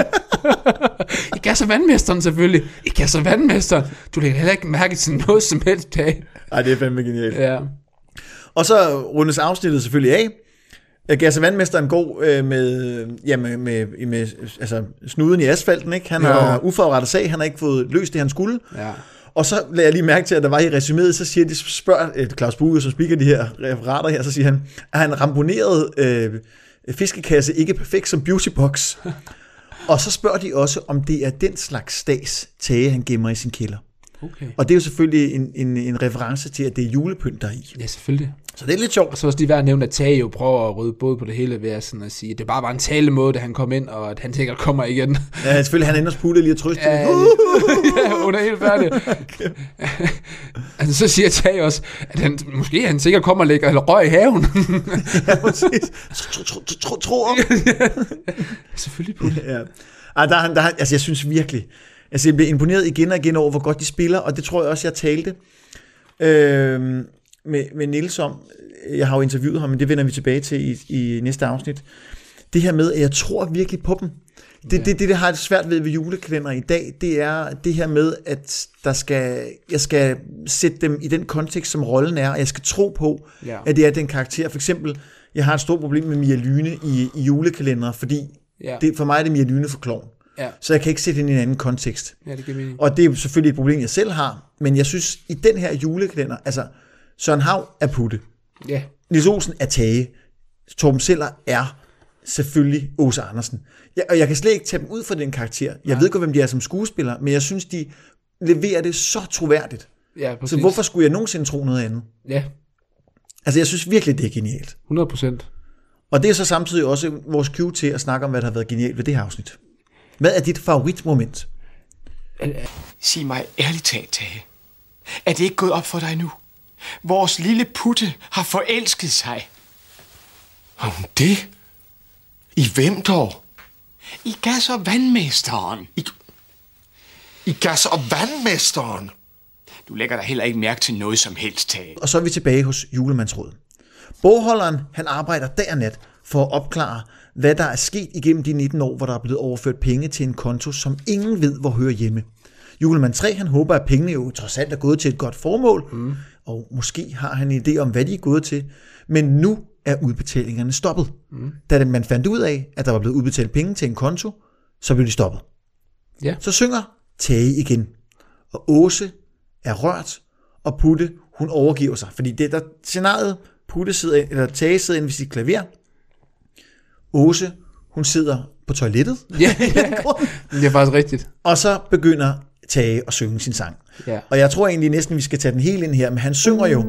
I gas- og vandmesteren selvfølgelig. I gas- og vandmesteren. Du lægger heller ikke mærke til noget som helst, Tage. Ej, det er fandme genialt. Ja. Og så rundes afsnittet selvfølgelig af. Gasevandmesteren går med altså, snuden i asfalten, ikke? Han har uforrettet sag, han har ikke fået løst det, han skulle. Ja. Og så lader jeg lige mærke til, at der var i resuméet, så siger de, spørger Claus Bugge, som speaker de her referater her, så siger han, at han ramponerede fiskekasse ikke perfekt som beautybox. Og så spørger de også, om det er den slags stas Tage, han gemmer i sin kælder. Okay. Og det er jo selvfølgelig en reference til, at det er julepynt, der er i. Ja, selvfølgelig. Så det er lidt sjovt. Og så også lige værd at nævne, at Tage jo prøver at røde både på det hele ved at, sådan at sige, at det bare var en talemåde, da han kom ind, og at han sikkert kommer igen. Ja, selvfølgelig, han ender spule lige og trøste. Ja, hun er helt færdig. Altså, så siger Tage også, at han sikkert kommer og lægger røg i haven. Ja, præcis. Tror. Selvfølgelig på det. Ja. Altså, jeg synes virkelig, jeg bliver imponeret igen og igen over, hvor godt de spiller, og det tror jeg også, jeg talte med Niels om. Jeg har jo interviewet ham, men det vender vi tilbage til i næste afsnit. Det her med, at jeg tror virkelig på dem. Det har jeg svært ved julekalender i dag, det er det her med, at jeg skal sætte dem i den kontekst, som rollen er, og jeg skal tro på, at det er den karakter. For eksempel, jeg har et stort problem med Mia Lyne i julekalender, fordi for mig er det Mia Lyne for klovn. Ja. Så jeg kan ikke sætte hende i en anden kontekst. Ja, det giver mening. Og det er selvfølgelig et problem, jeg selv har, men jeg synes, i den her julekalender, altså, Søren Hauch er Putte. Ja. Niels Olsen er Tage. Torben Seller er selvfølgelig Åse Andersen. Og jeg kan slet ikke tage dem ud fra den karakter. Jeg ved godt, hvem de er som skuespillere, men jeg synes, de leverer det så troværdigt. Ja, præcis. Så hvorfor skulle jeg nogensinde tro noget andet? Ja. Altså, jeg synes virkelig, det er genialt. 100%. Og det er så samtidig også vores cue til at snakke om, hvad der har været genialt ved det her afsnit. Hvad er dit favoritmoment? Sig mig ærligt talt, Tage. Er det ikke gået op for dig nu? Vores lille Putte har forelsket sig. Har hun det? I hvem dog? I gas- og vandmesteren. I gas- og vandmesteren? Du lægger dig heller ikke mærke til noget som helst, Tage. Og så er vi tilbage hos julemandsrådet. Bogholderen, han arbejder dag og nat for at opklare, hvad der er sket igennem de 19 år, hvor der er blevet overført penge til en konto, som ingen ved, hvor hører hjemme. Julemand 3, han håber, at pengene jo trods alt er gået til et godt formål, og måske har han en idé om, hvad de er gået til, men nu er udbetalingerne stoppet. Da man fandt ud af, at der var blevet udbetalt penge til en konto, så blev de stoppet. Ja. Så synger Tage igen, og Åse er rørt, og Putte, hun overgiver sig, fordi det der scenariet, Tage sidder inde ved sit klaver, Åse, hun sidder på toilettet. Ja, det er faktisk rigtigt. Og så begynder Tage at synge sin sang. Ja. Og jeg tror egentlig næsten, vi skal tage den helt ind her, men han synger jo.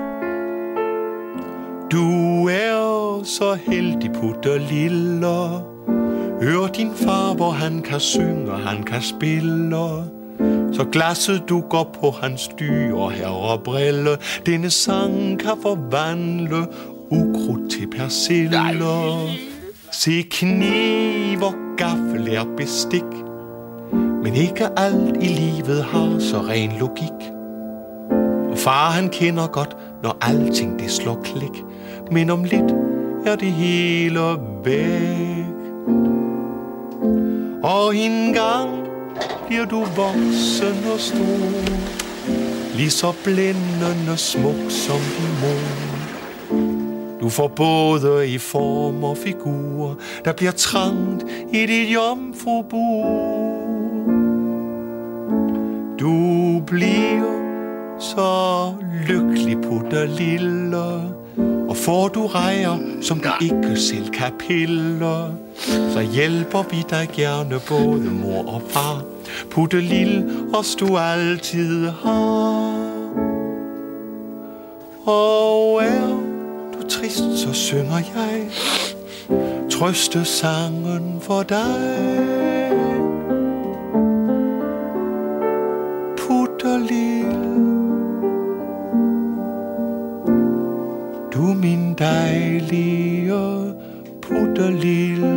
Du er så heldig, Putte lille. Hør din far, hvor han kan synge, han kan spille. Så glasset du går på hans dyre her og brille. Denne sang kan forvandle ukrudt til persille. Se kniv og gaffel er bestik, men ikke alt i livet har så ren logik. Og far han kender godt, når alting det slår klik, men om lidt er det hele væk. Og en gang bliver du voksen og stor, lige så blændende smuk som din mor. Du får både i form og figur, der bliver trangt i dit jomfrubur. Du bliver så lykkelig, Putte lille, og får du rejer, som du ikke selv kan pille, så hjælper vi dig gerne både mor og far. Putte lille, os du altid har. Og er trist, så synger jeg trøstesangen for dig. Putte lille, du min dejlige Putte lille,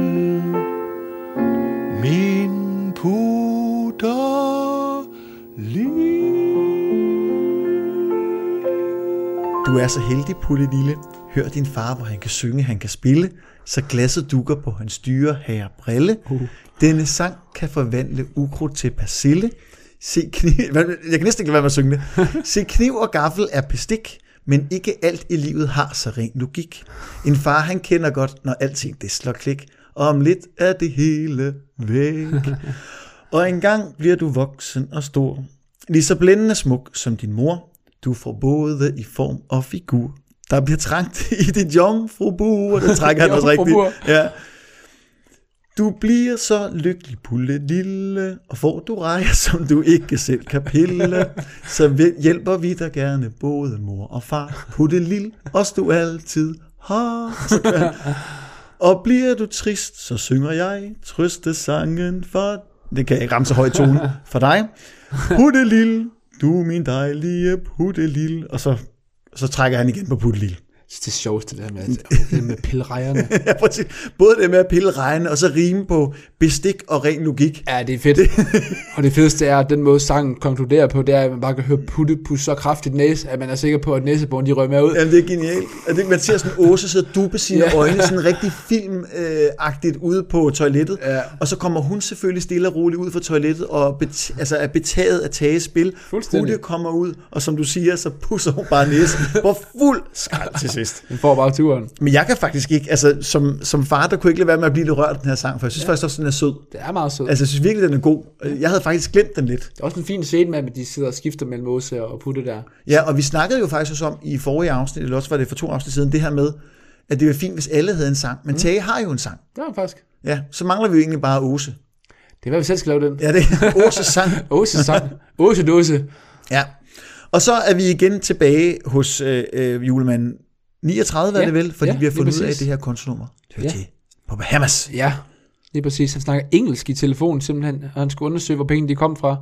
min Putte lille. Du er så heldig, Putte lille. Hør din far, hvor han kan synge, han kan spille, så glasset dukker på hans dyre herre brille. Denne sang kan forvandle ukrudt til persille. Se kniv, jeg kan næsten ikke lade være med at synge det. Se kniv og gaffel er bestik, men ikke alt i livet har så ren logik. En far, han kender godt, når alting det slår klik, og om lidt er det hele væk. Og engang bliver du voksen og stor, lige så blændende smuk som din mor. Du får både i form og figur. Der bliver trængt i dit jomfrubur, det trækker han også rigtigt. Ja. Du bliver så lykkelig, pulle lille, og får du rejer, som du ikke selv kan pille, så hjælper vi dig gerne, både mor og far. Putte lille, os du altid har. Og bliver du trist, så synger jeg trøstesangen for... Det kan jeg ikke ramme så høj tone for dig. Putte lille, du er min dejlige putte lille. Og så trækker han igen på putte lille. Det er sjovt, det der med pillerejerne. Ja, præcis. Både det med at pille rejerne, og så rime på bestik og ren logik. Ja, det er fedt. Og det fedeste er, at den måde sangen konkluderer på, det er, at man bare kan høre putte så kraftigt næse, at man er sikker på, at næseboren de rører med ud. Jamen, det er genialt. Man ser sådan Åse sidde og duppe sine øjne, sådan rigtig filmagtigt ude på toilettet. Ja. Og så kommer hun selvfølgelig stille og roligt ud fra toilettet, og er betaget af Tages spil. Putte kommer ud, og som du siger, så pusser hun bare næsen på fuld skrald til sidst. Den får bare turen. Men jeg kan faktisk ikke, altså som far, der kunne ikke lade være med at blive lidt rørt af den her sang, for jeg synes faktisk også, den er sød. Det er meget sød. Altså jeg synes virkelig, den er god. Jeg havde faktisk glemt den lidt. Det er også en fin scene med, at de sidder og skifter mellem Åse og Putte der. Ja, og vi snakkede jo faktisk også om i forrige afsnit, eller også var det for 2 afsnit siden, det her med, at det var fint, hvis alle havde en sang. Men Tage har jo en sang. Det har faktisk. Ja, så mangler vi jo egentlig bare Åse. Det er hvad vi selv skal lave den. Ja, det er Åses sang. Åses sang. Åse-dåse. Ja. Og så er vi igen tilbage hos julemanden 39, er det vel? Fordi vi har fundet ud af det her kontonummer. Det er til på Bahamas. Ja, lige præcis. Han snakker engelsk i telefonen simpelthen, og han skulle undersøge, hvor pengene de kom fra.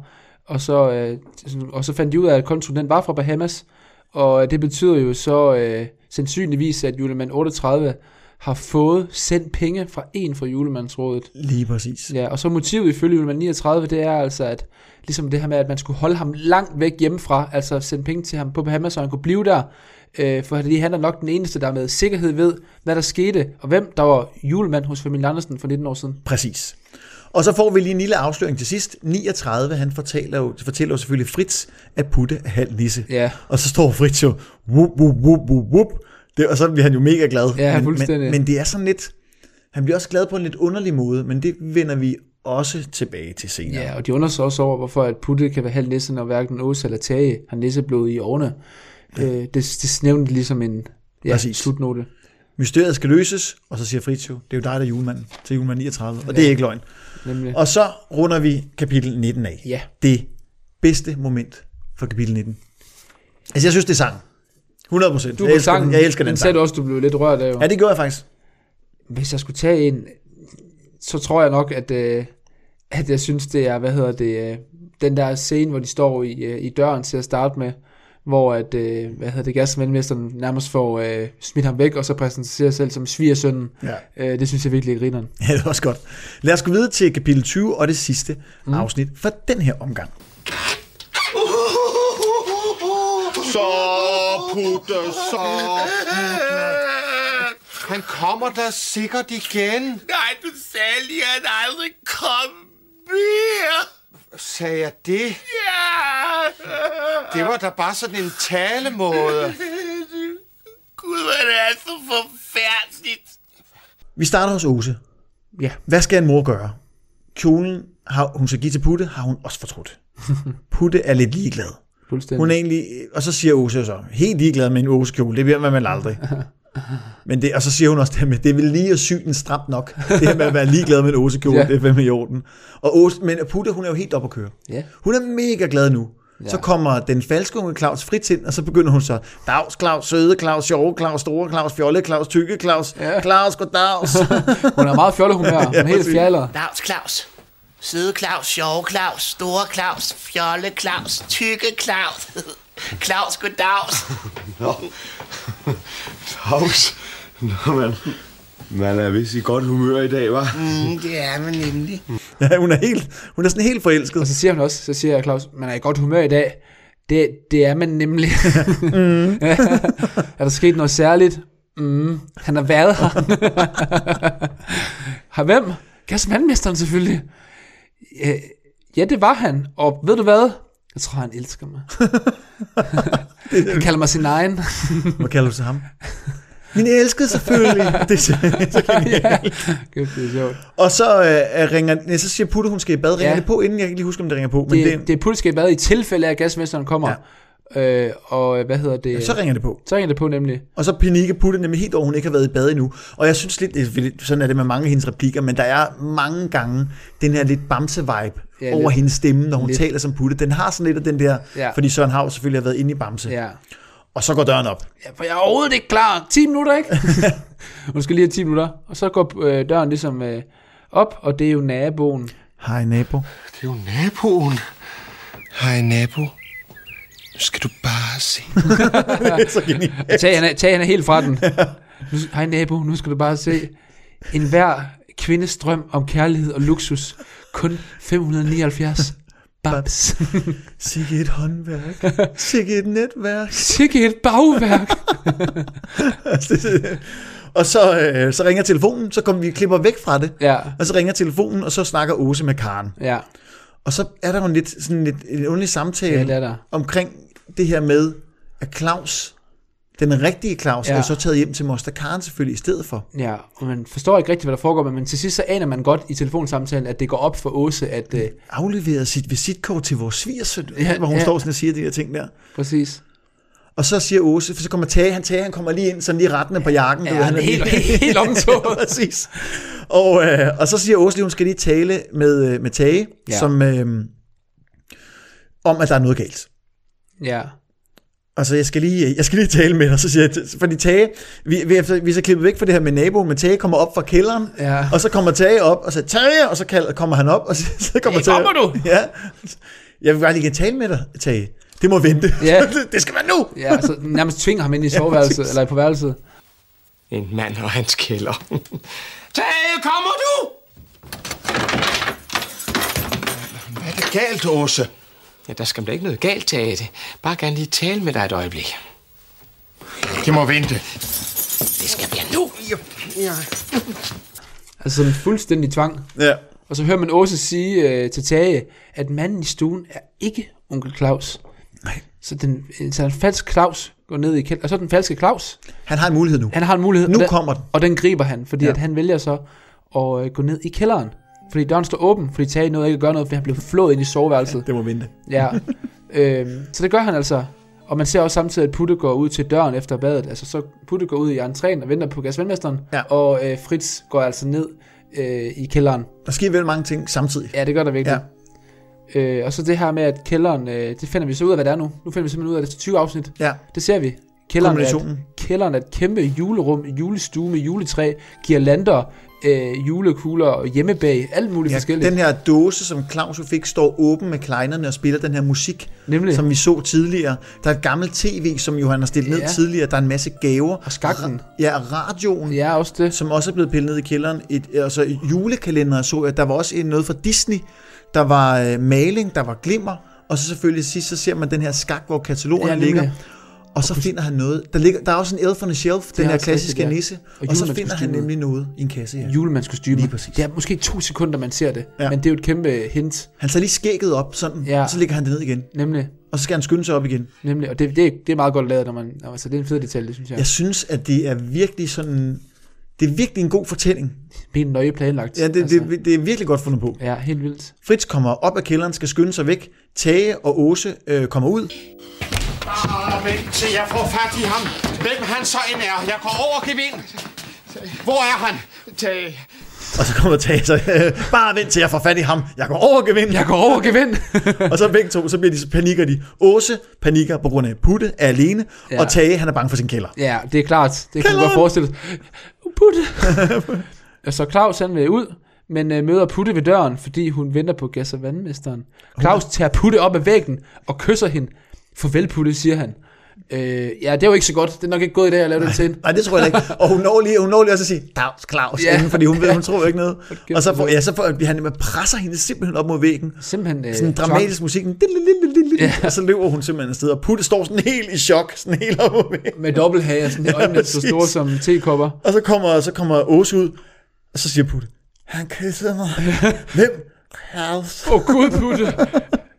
Og så fandt de ud af, at kontoen den var fra Bahamas. Og det betyder jo så sandsynligvis, at julemand 38 har fået sendt penge fra en fra julemandsrådet. Lige præcis. Ja, og så motivet ifølge julemand 39, det er altså, at ligesom det her med, at man skulle holde ham langt væk hjemmefra, altså sende penge til ham på Bahamas, så han kunne blive der. For han er nok den eneste, der med sikkerhed ved, hvad der skete, og hvem der var julemand hos familien Andersen for 19 år siden. Præcis. Og så får vi lige en lille afsløring til sidst. 39, han fortæller jo selvfølgelig Fritz, at Putte er halv nisse. Ja. Og så står Fritz jo, whoop, whoop, whoop, whoop, whoop. Og så bliver han jo mega glad. Ja, fuldstændig. Men det er sådan lidt, han bliver også glad på en lidt underlig måde, men det vender vi også tilbage til senere. Ja, og de undrer sig også over, hvorfor at Putte kan være halv nisse, når hverken Åse eller Tage har nisseblod i årene. Ja. Det nævnte ligesom en slutnote. Mysteriet skal løses, og så siger Fritz jo, det er jo dig, der er julemanden til julemand 39, og det er ikke løgn. Nemlig. Og så runder vi kapitel 19 af. Ja. Det bedste moment for kapitel 19. Altså jeg synes, det er sang. 100%. Jeg elsker den sang. Men sagde du også, du blev lidt rørt af. Ja, det gjorde jeg faktisk. Hvis jeg skulle tage en, så tror jeg nok, at jeg synes, det er, den der scene, hvor de står i døren til at starte med, hvor gasvandmesteren nærmest får smidt ham væk, og så præsenterer sig selv som svigersønnen. Ja. Det synes jeg virkelig er grineren. Ja, det er også godt. Lad os gå videre til kapitel 20 og det sidste afsnit for den her omgang. Så Putte. Han kommer da sikkert igen. Nej, du sagde lige, at han aldrig kom mere. Sagde jeg det? Ja! Det var da bare sådan en talemåde. Gud, hvad det er så forfærdeligt. Vi starter hos Åse. Ja. Hvad skal en mor gøre? Kjolen hun skal give til Putte, har hun også fortrudt. Putte er lidt ligeglad. Hun er egentlig, og så siger Åse så, helt ligeglad med en Åse-kjole, det bliver man vel aldrig. Men og så siger hun også det med, det er vel lige at sy den stramt nok. Det her med at være ligeglad med en Åse-kjole, det er fandme i orden. Men Putte, hun er jo helt op at køre. Ja. Hun er mega glad nu. Ja. Så kommer den falske unge Claus Fritz ind, og så begynder hun så, Dags Claus, søde Claus, sjove Claus, store Claus, fjolle Claus, tykke Claus, Claus, goddags. Hun er meget fjollehumør, hun er helt fjaller. Dags Claus, søde Claus, sjove Claus, store Claus, fjolle Claus, tykke Claus, Claus, goddags. Dags. Man er vist i godt humør i dag, hva'? Det er man nemlig. Ja, hun er sådan helt forelsket. Og så siger hun også, så siger Claus, man er i godt humør i dag. Det er man nemlig. Er der sket noget særligt? Han har været her. Har hvem? Gasvandmesteren selvfølgelig. Ja, det var han. Og ved du hvad? Jeg tror, han elsker mig. Han kalder mig sin egen. Hvad kalder du så ham? Min elskede selvfølgelig. Det er så genialt. Det er sjovt. Og så siger Putte, hun skal i bad. Ringer det på, inden jeg kan lige huske, om det ringer på. Men det er Putte skal i bad i tilfælde af, at gasmesteren kommer. Ja. Og hvad hedder det? Så ringer det på. Så ringer det på nemlig. Og så panikker Putte nemlig helt over, hun ikke har været i bad endnu. Og jeg synes lidt, sådan er det med mange af hendes replikker, men der er mange gange den her lidt bamse-vibe over hendes stemme, når hun taler som Putte. Den har sådan lidt af den der, fordi Søren Hauch selvfølgelig har været inde i Bamse. Ja. Og så går døren op. Ja, for jeg er overhovedet ikke klar. 10 minutter, ikke? Hun skal lige have 10 minutter. Og så går døren ligesom op, og det er jo naboen. Hej, nabo. Det er jo naboen. Hej, nabo. Nu skal du bare se. Det er så genialt. Tag hende helt fra den. Hej, nabo. Nu skal du bare se. En hver kvindes drøm om kærlighed og luksus. Kun 579. Babs. Sikke et håndværk. Sikke et netværk. Sikke et bagværk. Og så ringer telefonen, så kommer vi klipper væk fra det. Ja. Og så ringer telefonen, og så snakker Åse med Karen. Ja. Og så er der jo en underlig samtale omkring det her med, at Claus, den rigtige Claus, er så taget hjem til moster Karen selvfølgelig i stedet for. Ja, og man forstår ikke rigtigt, hvad der foregår, men til sidst så aner man godt i telefonsamtalen, at det går op for Åse, at... afleveret sit visitkort til vores svigersøn, hvor hun står sådan og siger de her ting der. Præcis. Og så siger Åse, for så kommer Tage, han kommer lige ind, sådan lige rettende på jakken. Ja, han er helt omtået. Præcis. Og så siger Åse, hun skal lige tale med Tage, som, om at der er noget galt. Ja. Altså, jeg skal lige tale med dig, så siger jeg, fordi Tage, vi er så klippet væk fra det her med naboen, men Tage kommer op fra kælderen, og så kommer Tage op, og så Tage, og så kommer han op, og så kommer Tage. Kommer du? Ja. Jeg vil bare lige tale med dig, Tage. Det må vente. Ja. Det skal være nu. Ja, så nærmest tvinger ham ind i soveværelset, eller på værelset. En mand og hans kælder. Tage, kommer du? Hvad er det galt, Åse? Ja, der skal da ikke noget galt, Tage. Bare gerne lige tale med dig et øjeblik. Det må vente. Det skal være nu. Ja. Altså sådan fuldstændig tvang. Ja. Og så hører man Åse sige til Tage, at manden i stuen er ikke onkel Claus. Nej. Så en falsk Claus går ned i kælderen. Og så den falske Claus. Han har en mulighed nu. Han har en mulighed. Nu kommer den. Og den griber han, fordi at han vælger så at gå ned i kælderen. Fordi døren står åben, fordi Tage nåede ikke at gøre noget, fordi han blev flået ind i soveværelset. Ja, det må vente. Ja. Så det gør han altså. Og man ser også samtidig, at Putte går ud til døren efter badet. Altså så Putte går ud i entréen og venter på gasvandmesteren. Ja. Og Fritz går altså ned i kælderen. Der sker vel mange ting samtidig. Ja, det gør der virkelig. Ja. Og så det her med, at kælderen, det finder vi så ud af, hvad det er nu. Nu finder vi simpelthen ud af det til 20 afsnit. Ja. Det ser vi. Kælderen er et kæmpe julerum, julestue med juletræ, girlander, julekugler og hjemmebag, alt muligt forskelligt. Den her dåse, som Claus fik, står åben med kleinerne og spiller den her musik, som vi så tidligere. Der er et gammelt tv, som Johan har stillet ned tidligere. Der er en masse gaver. Og skakken. Ja, radioen, også det. som også er blevet pillet ned i kælderen. Altså julekalender så jeg. Der var også noget fra Disney. Der var maling, der var glimmer. Og så selvfølgelig sidst, så ser man den her skak, hvor katalogerne ligger. Og så finder han noget. Der er også en Elf on a Shelf, den her klassiske nisse. Og så finder han nemlig noget i en kasse her. Julemandskostyme. Det er måske 2 sekunder, man ser det. Ja. Men det er jo et kæmpe hint. Han tager lige skægget op, sådan, og så lægger han det ned igen. Nemlig. Og så skal han skynde sig op igen. Nemlig. Og det er meget godt lavet, altså det er en fed detalje, synes jeg. Jeg synes, at det er virkelig sådan... Det er virkelig en god fortælling. Det er nøje planlagt. Ja, det er virkelig godt fundet på. Ja, helt vildt. Fritz kommer op af kælderen, skal skynde sig væk. Tage og Åse kommer ud. Vent til jeg får fat i ham. Hvem han så end er. Jeg går over gevind. Hvor er han? Tage. Og så kommer Tage så, bare vent til jeg får fat i ham. Jeg går over gevind. Og så begge to, så bliver de panikker de. Åse panikker på grund af Putte er alene, og Tage han er bange for sin kælder. Ja, det er klart. Det kan man godt forestille sig. Putte. Og så Claus han vil ud, men møder Putte ved døren, fordi hun venter på gas- og vandmesteren. Claus tager Putte op ad væggen og kysser hende. Farvel, Putte, siger han. Ja, det er jo ikke så godt. Det er nok ikke gået i dag at lave den til. Nej, det tror jeg ikke. Og hun når lige også at sige, Claus, inden, fordi hun tror jo ikke noget. Og så får han presser hende simpelthen op mod væggen. Simpelthen sådan dramatisk musik. Og så løber hun simpelthen afsted. Og Putte står sådan helt i chok, sådan helt op mod væggen. Med dobbelthager, sådan øjnene så store som tekopper. Og så kommer Åse ud, og så siger Putte, han kyssede mig. Hvem? Claus. Gud, Putte.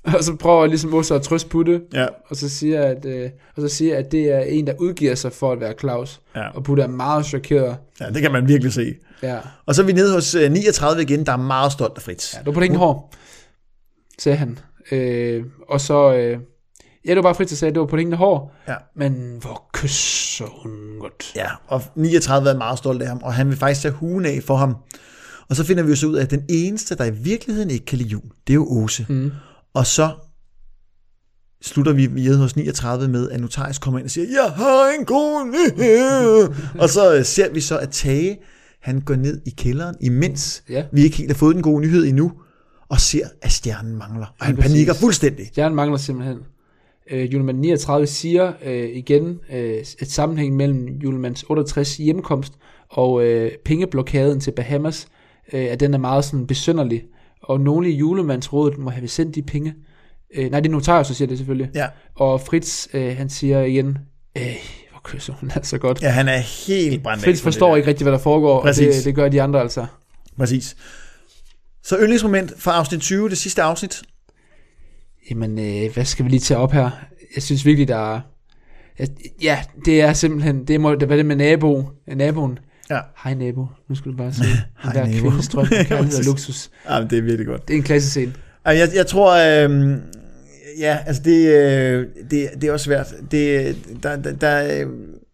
Og så prøver ligesom Åse at trøste Putte, ja. og så siger at det er en, der udgiver sig for at være Claus. Ja. Og Putte er meget chokeret. Ja, det kan man virkelig se. Ja. Og så er vi nede hos 39 igen, der er meget stolt af Fritz. Ja, det var på det hængende hår, sagde han. Og så... det var bare Fritz, der sagde, at det var på det hængende hår. Ja. Men hvor kysser hun godt. Ja, og 39 er meget stolt af ham, og han vil faktisk tage hugen af for ham. Og så finder vi jo så ud af, at den eneste, der i virkeligheden ikke kan lide jul, det er jo Åse. Mm. Og så slutter vi hos 39 med, at Notarius kommer ind og siger, jeg har en god nyhed. Og så ser vi så, at Tage, han går ned i kælderen, imens vi ikke helt har fået den gode nyhed endnu, og ser, at stjernen mangler. Og han panikker fuldstændig. Stjernen mangler simpelthen. Julemand 39 siger igen et sammenhæng mellem Julemands 68 hjemkomst og pengeblokaden til Bahamas, at den er meget sådan besynderlig. Og nogle i Julemandsrådet må have sendt de penge. Nej, det er Notarius, så siger det selvfølgelig. Ja. Og Fritz, han siger igen, hvor kysser hun altså godt. Ja, han er helt brændt af. Fritz forstår ikke rigtigt, hvad der foregår, og det gør de andre altså. Præcis. Så yndlingsmoment fra afsnit 20, det sidste afsnit. Jamen, hvad skal vi lige tage op her? Jeg synes virkelig, der er... Ja, det er simpelthen... Det er det med naboen. Ja. Hej nabo, nu skal du bare se. Hej der nabo. Kvindes drøm, kærlighed og luksus. Jamen, det er virkelig godt. Det er en klassescene. Jeg tror... ja, altså det er også svært. Det er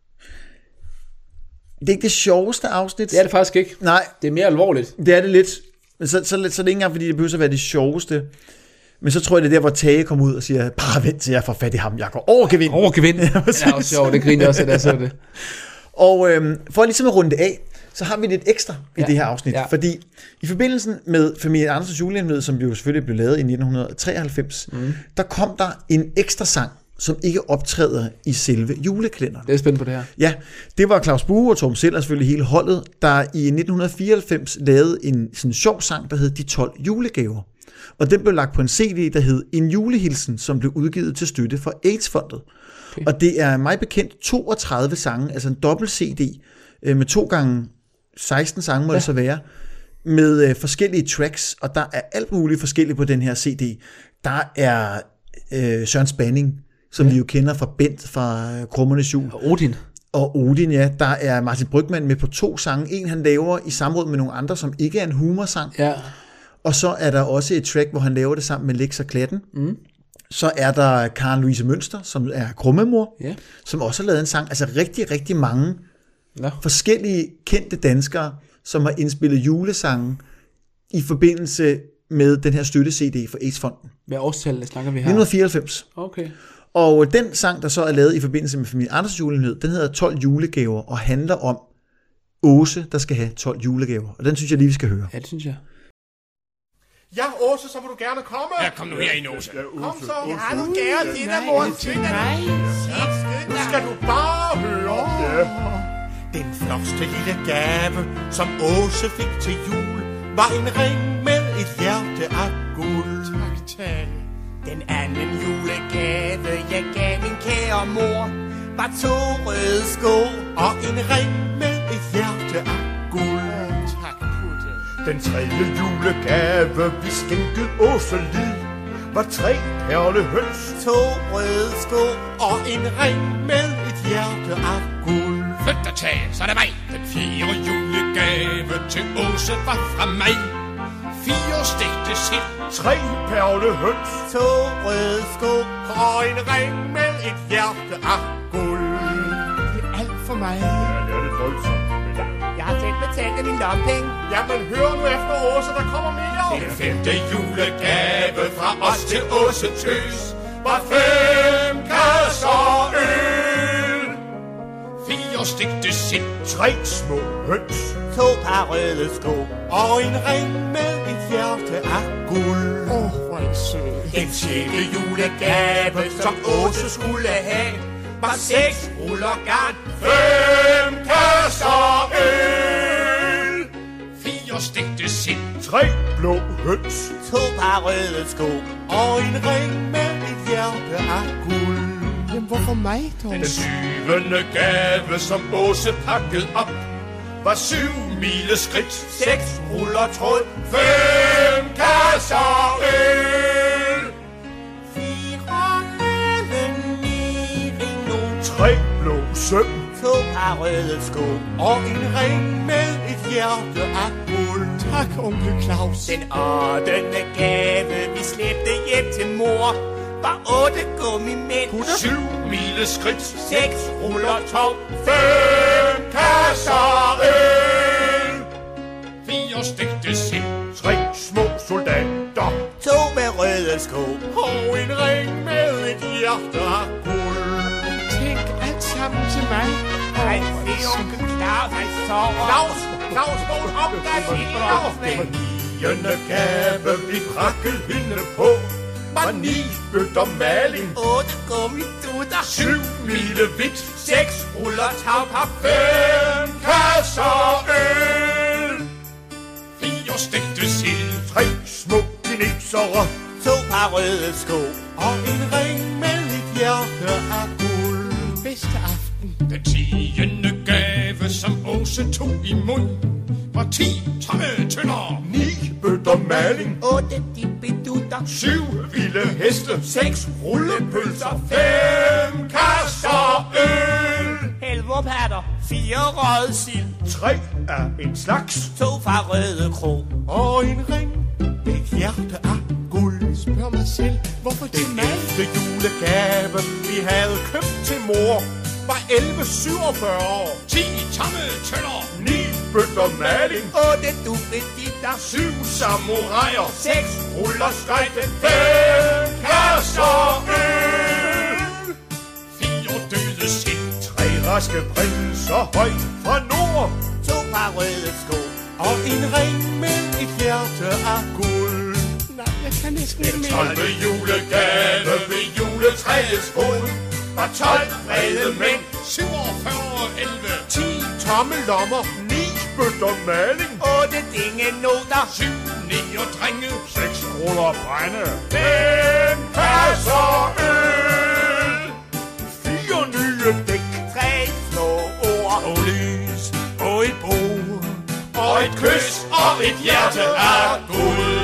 ikke det sjoveste afsnit. Det er det faktisk ikke. Nej. Det er mere alvorligt. Det er det lidt. Men så er det ikke engang, fordi det behøver at være det sjoveste. Men så tror jeg, det er der, hvor Tage kommer ud og siger, bare vent til jeg får fat i ham, jeg går overgevind. Overgevind. Ja, det er også sjovt, det griner også, at jeg så det. Og for ligesom at runde det af, så har vi lidt ekstra i det her afsnit. Ja. Fordi i forbindelsen med familien Andersens juleindmøde, som jo selvfølgelig blev lavet i 1993, der kom der en ekstra sang, som ikke optræder i selve julekalenderen. Det er spændt på det her. Ja, det var Claus Bue og Torben Seller, selvfølgelig hele holdet, der i 1994 lavede en sådan sjov sang, der hed De 12 julegaver. Og den blev lagt på en CD, der hed En julehilsen, som blev udgivet til støtte for AIDS-fondet. Okay. Og det er mig bekendt 32 sange, altså en dobbelt CD, med 2 gange 16 sange må det så være, med forskellige tracks, og der er alt muligt forskelligt på den her CD. Der er Søren Spanning, som vi jo kender fra Bent fra Krummernes Jul. Og Odin, ja. Der er Martin Brygmann med på 2 sange. En han laver i samråd med nogle andre, som ikke er en humorsang. Ja. Og så er der også et track, hvor han laver det sammen med Lex og Klatten. Så er der Karen Louise Mønster, som er Krummemor, som også har lavet en sang. Altså rigtig, rigtig mange forskellige kendte danskere, som har indspillet julesange i forbindelse med den her støtte-CD for AIDS-fonden. Hvad årstal snakker vi her? 1994. Okay. Og den sang, der så er lavet i forbindelse med familien Anders julenyhed, den hedder 12 julegaver, og handler om Åse, der skal have 12 julegaver. Og den synes jeg lige, vi skal høre. Ja, det synes jeg. Ja, Åse, så må du gerne komme. Ja, kom nu her ind, Åse. Kom så. Jeg har nu gæret lidt af mor. Nu skal du bare høre. Den første lille gave, som Åse fik til jul, var en ring med et hjerte af guld. Tak, Tage. Den anden julegave, jeg gav min kære mor, var 2 røde sko og en ring med et hjerte af guld. Tak, Putte. Den tredje julegave, vi skænkede Åse Lid, var 3 perlehøns, 2 røde sko og en ring med et hjerte af guld. Flyt dig, Tage, så er det mig. Den 4. julegave til Åse var fra mig. 4 stegte sild, 3 perlehøns, 2 røde sko og en ring med et hjerte af guld. Det er alt for mig. Ja, det er lidt voldsomt. Jeg har selv betalt af min lompenge. Jamen, hør nu efter Åse, der kommer mere. Den 5. julegave fra os til Åse Tøs var 5 kasser øl. 4 stegte sild, 3 små høns, 2 par røde sko og en ring med et hjerte af guld. Hvor er I søde. Den 6. julegave, som Åse skulle have, var 6 ruller garn, 5 kasser øl, 4 stegte sild, 3 blå høns, 2 par røde sko og en ring med et hjerte af guld. Jamen, hvorfor mig, dog? Den 7. gave, som Åse pakkede op, var 7 mileskridt, 6 ruller tråd, 5 kasser øl, 3 blå søm, 2 par røde sko og en ring med et hjerte af guld. Tak, onkel Claus. Den 8. gave, vi slæbte hjem til mor, var 8 gummimænd, 7 mileskridt, 6 ruller tov, 5 kasser øl, 4 stegte sild, 3 små soldater, 2 med røde sko, og en ring med et hjerte af guld. Tænk alt sammen til mig. Ej, se onkel Claus, han sover. Claus, vågn op, der er den 9. gave, vi prakkede hende på, var 9 bøtter maling, 8 gummidutter, 7 mile hvidt, 6 ruller tagpap, 5 kasser øl, 4 stegte sild, 3 små kinesere, 2 par røde sko, og en ring med et hjerte af guld. Bedste aften. Den 10. gave, som Åse tog i mund, var 10 tomme tønder, 9 bøtter maling, 8 dippedutter, 7 vilde heste, 6 rullepølser, 5 kasser øl, helvorpatter, 4 røde sild, 3 af en slags, 2 fra røde krog, og en ring, et hjerte af guld. Spørg mig selv, hvorfor til Den mig? 11. julegave, vi havde købt til mor, var 11,47. 10 tomme tønder, 9 bøtter maling, 8 duppeditter, 7 samuraier, 6 ruller stejte, 5 kasser øl, 4 døde sild, 3 raske prinser højt fra nord, 2 par røde sko, og en ring med et hjerte af guld. Nej, jeg kan næsten ikke Den mere. 12. julegave ved juletræets fod var 12 vrede mænd, 47 11, 10 tomme lommer, 9 bøtter maling, 8 dingenoter, 7 drenge, 6 ruller brænde, 5 kasser øl, 4 nye dæk, 3 små ord, og lys, og et bord, og et kys, og et hjerte af guld.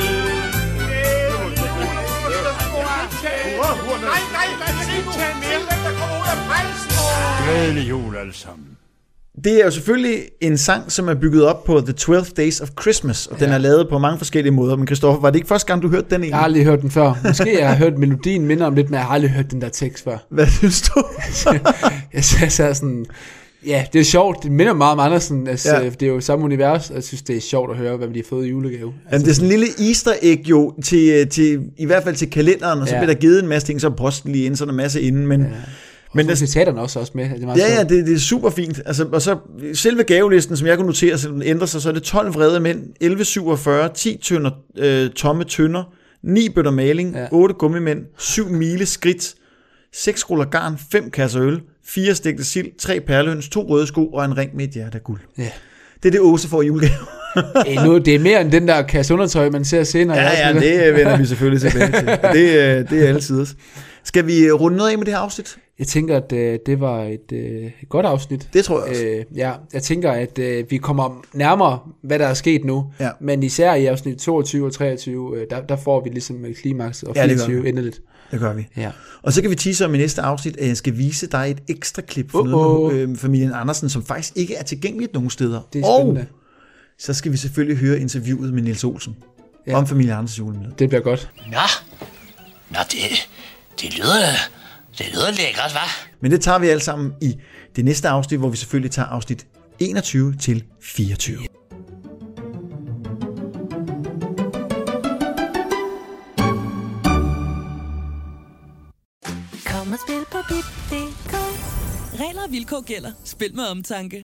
Glædelig jul alle sammen. Det er jo selvfølgelig en sang, som er bygget op på The 12 Days of Christmas, og den er lavet på mange forskellige måder. Men Christoffer, var det ikke første gang, du hørte den egentlig? Jeg har aldrig hørt den før. Måske jeg har hørt melodien minder om lidt, men jeg har aldrig hørt den der tekst før. Hvad synes du? jeg sagde sådan... Ja, det er sjovt. Det minder meget om Andersen. Altså, ja. Det er jo samme univers, og jeg synes, det er sjovt at høre, hvad de har fået i julegave. Jamen, det er sådan en lille easter egg jo, til, i hvert fald til kalenderen, og så bliver der givet en masse ting, så posten lige ind, så er der en masse inden, men... Men der citaterne også med. Det er det er super fint. Altså, og så selve gavelisten, som jeg kunne notere, selvom den ændrer sig, så er det 12 vrede mænd, 11,47, 10 tomme tønder, 9 bøtter maling, 8 gummimænd, 7 mile skridt, 6 ruller garn, 5 kasser øl, 4 stegte sild, 3 perlehøns, 2 røde sko og en ring med et hjerte af guld. Ja. Det er det, Åse får i julegave. Det er mere end den der kasse undertøj, man ser senere. Ja, det vender vi selvfølgelig tilbage til. Det er altid. Skal vi runde noget af med det her afsnit? Jeg tænker, at det var et godt afsnit. Det tror jeg også. Jeg tænker, at vi kommer nærmere, hvad der er sket nu. Ja. Men især i afsnit 22 og 23, der får vi ligesom klimaks og 24 endeligt. Det gør vi. Ja. Og så kan vi tease om i næste afsnit, at jeg skal vise dig et ekstra klip for noget med familien Andersen, som faktisk ikke er tilgængeligt nogen steder. Det er spændende. Og så skal vi selvfølgelig høre interviewet med Niels Olsen om familien Andersens julemad. Det bliver godt. Nå, det lyder lækkert, hva'? Men det tager vi alle sammen i det næste afsnit, hvor vi selvfølgelig tager afsnit 21 til 24. Kom og spil på bip.dk. Regler og vilkår gælder. Spil med omtanke.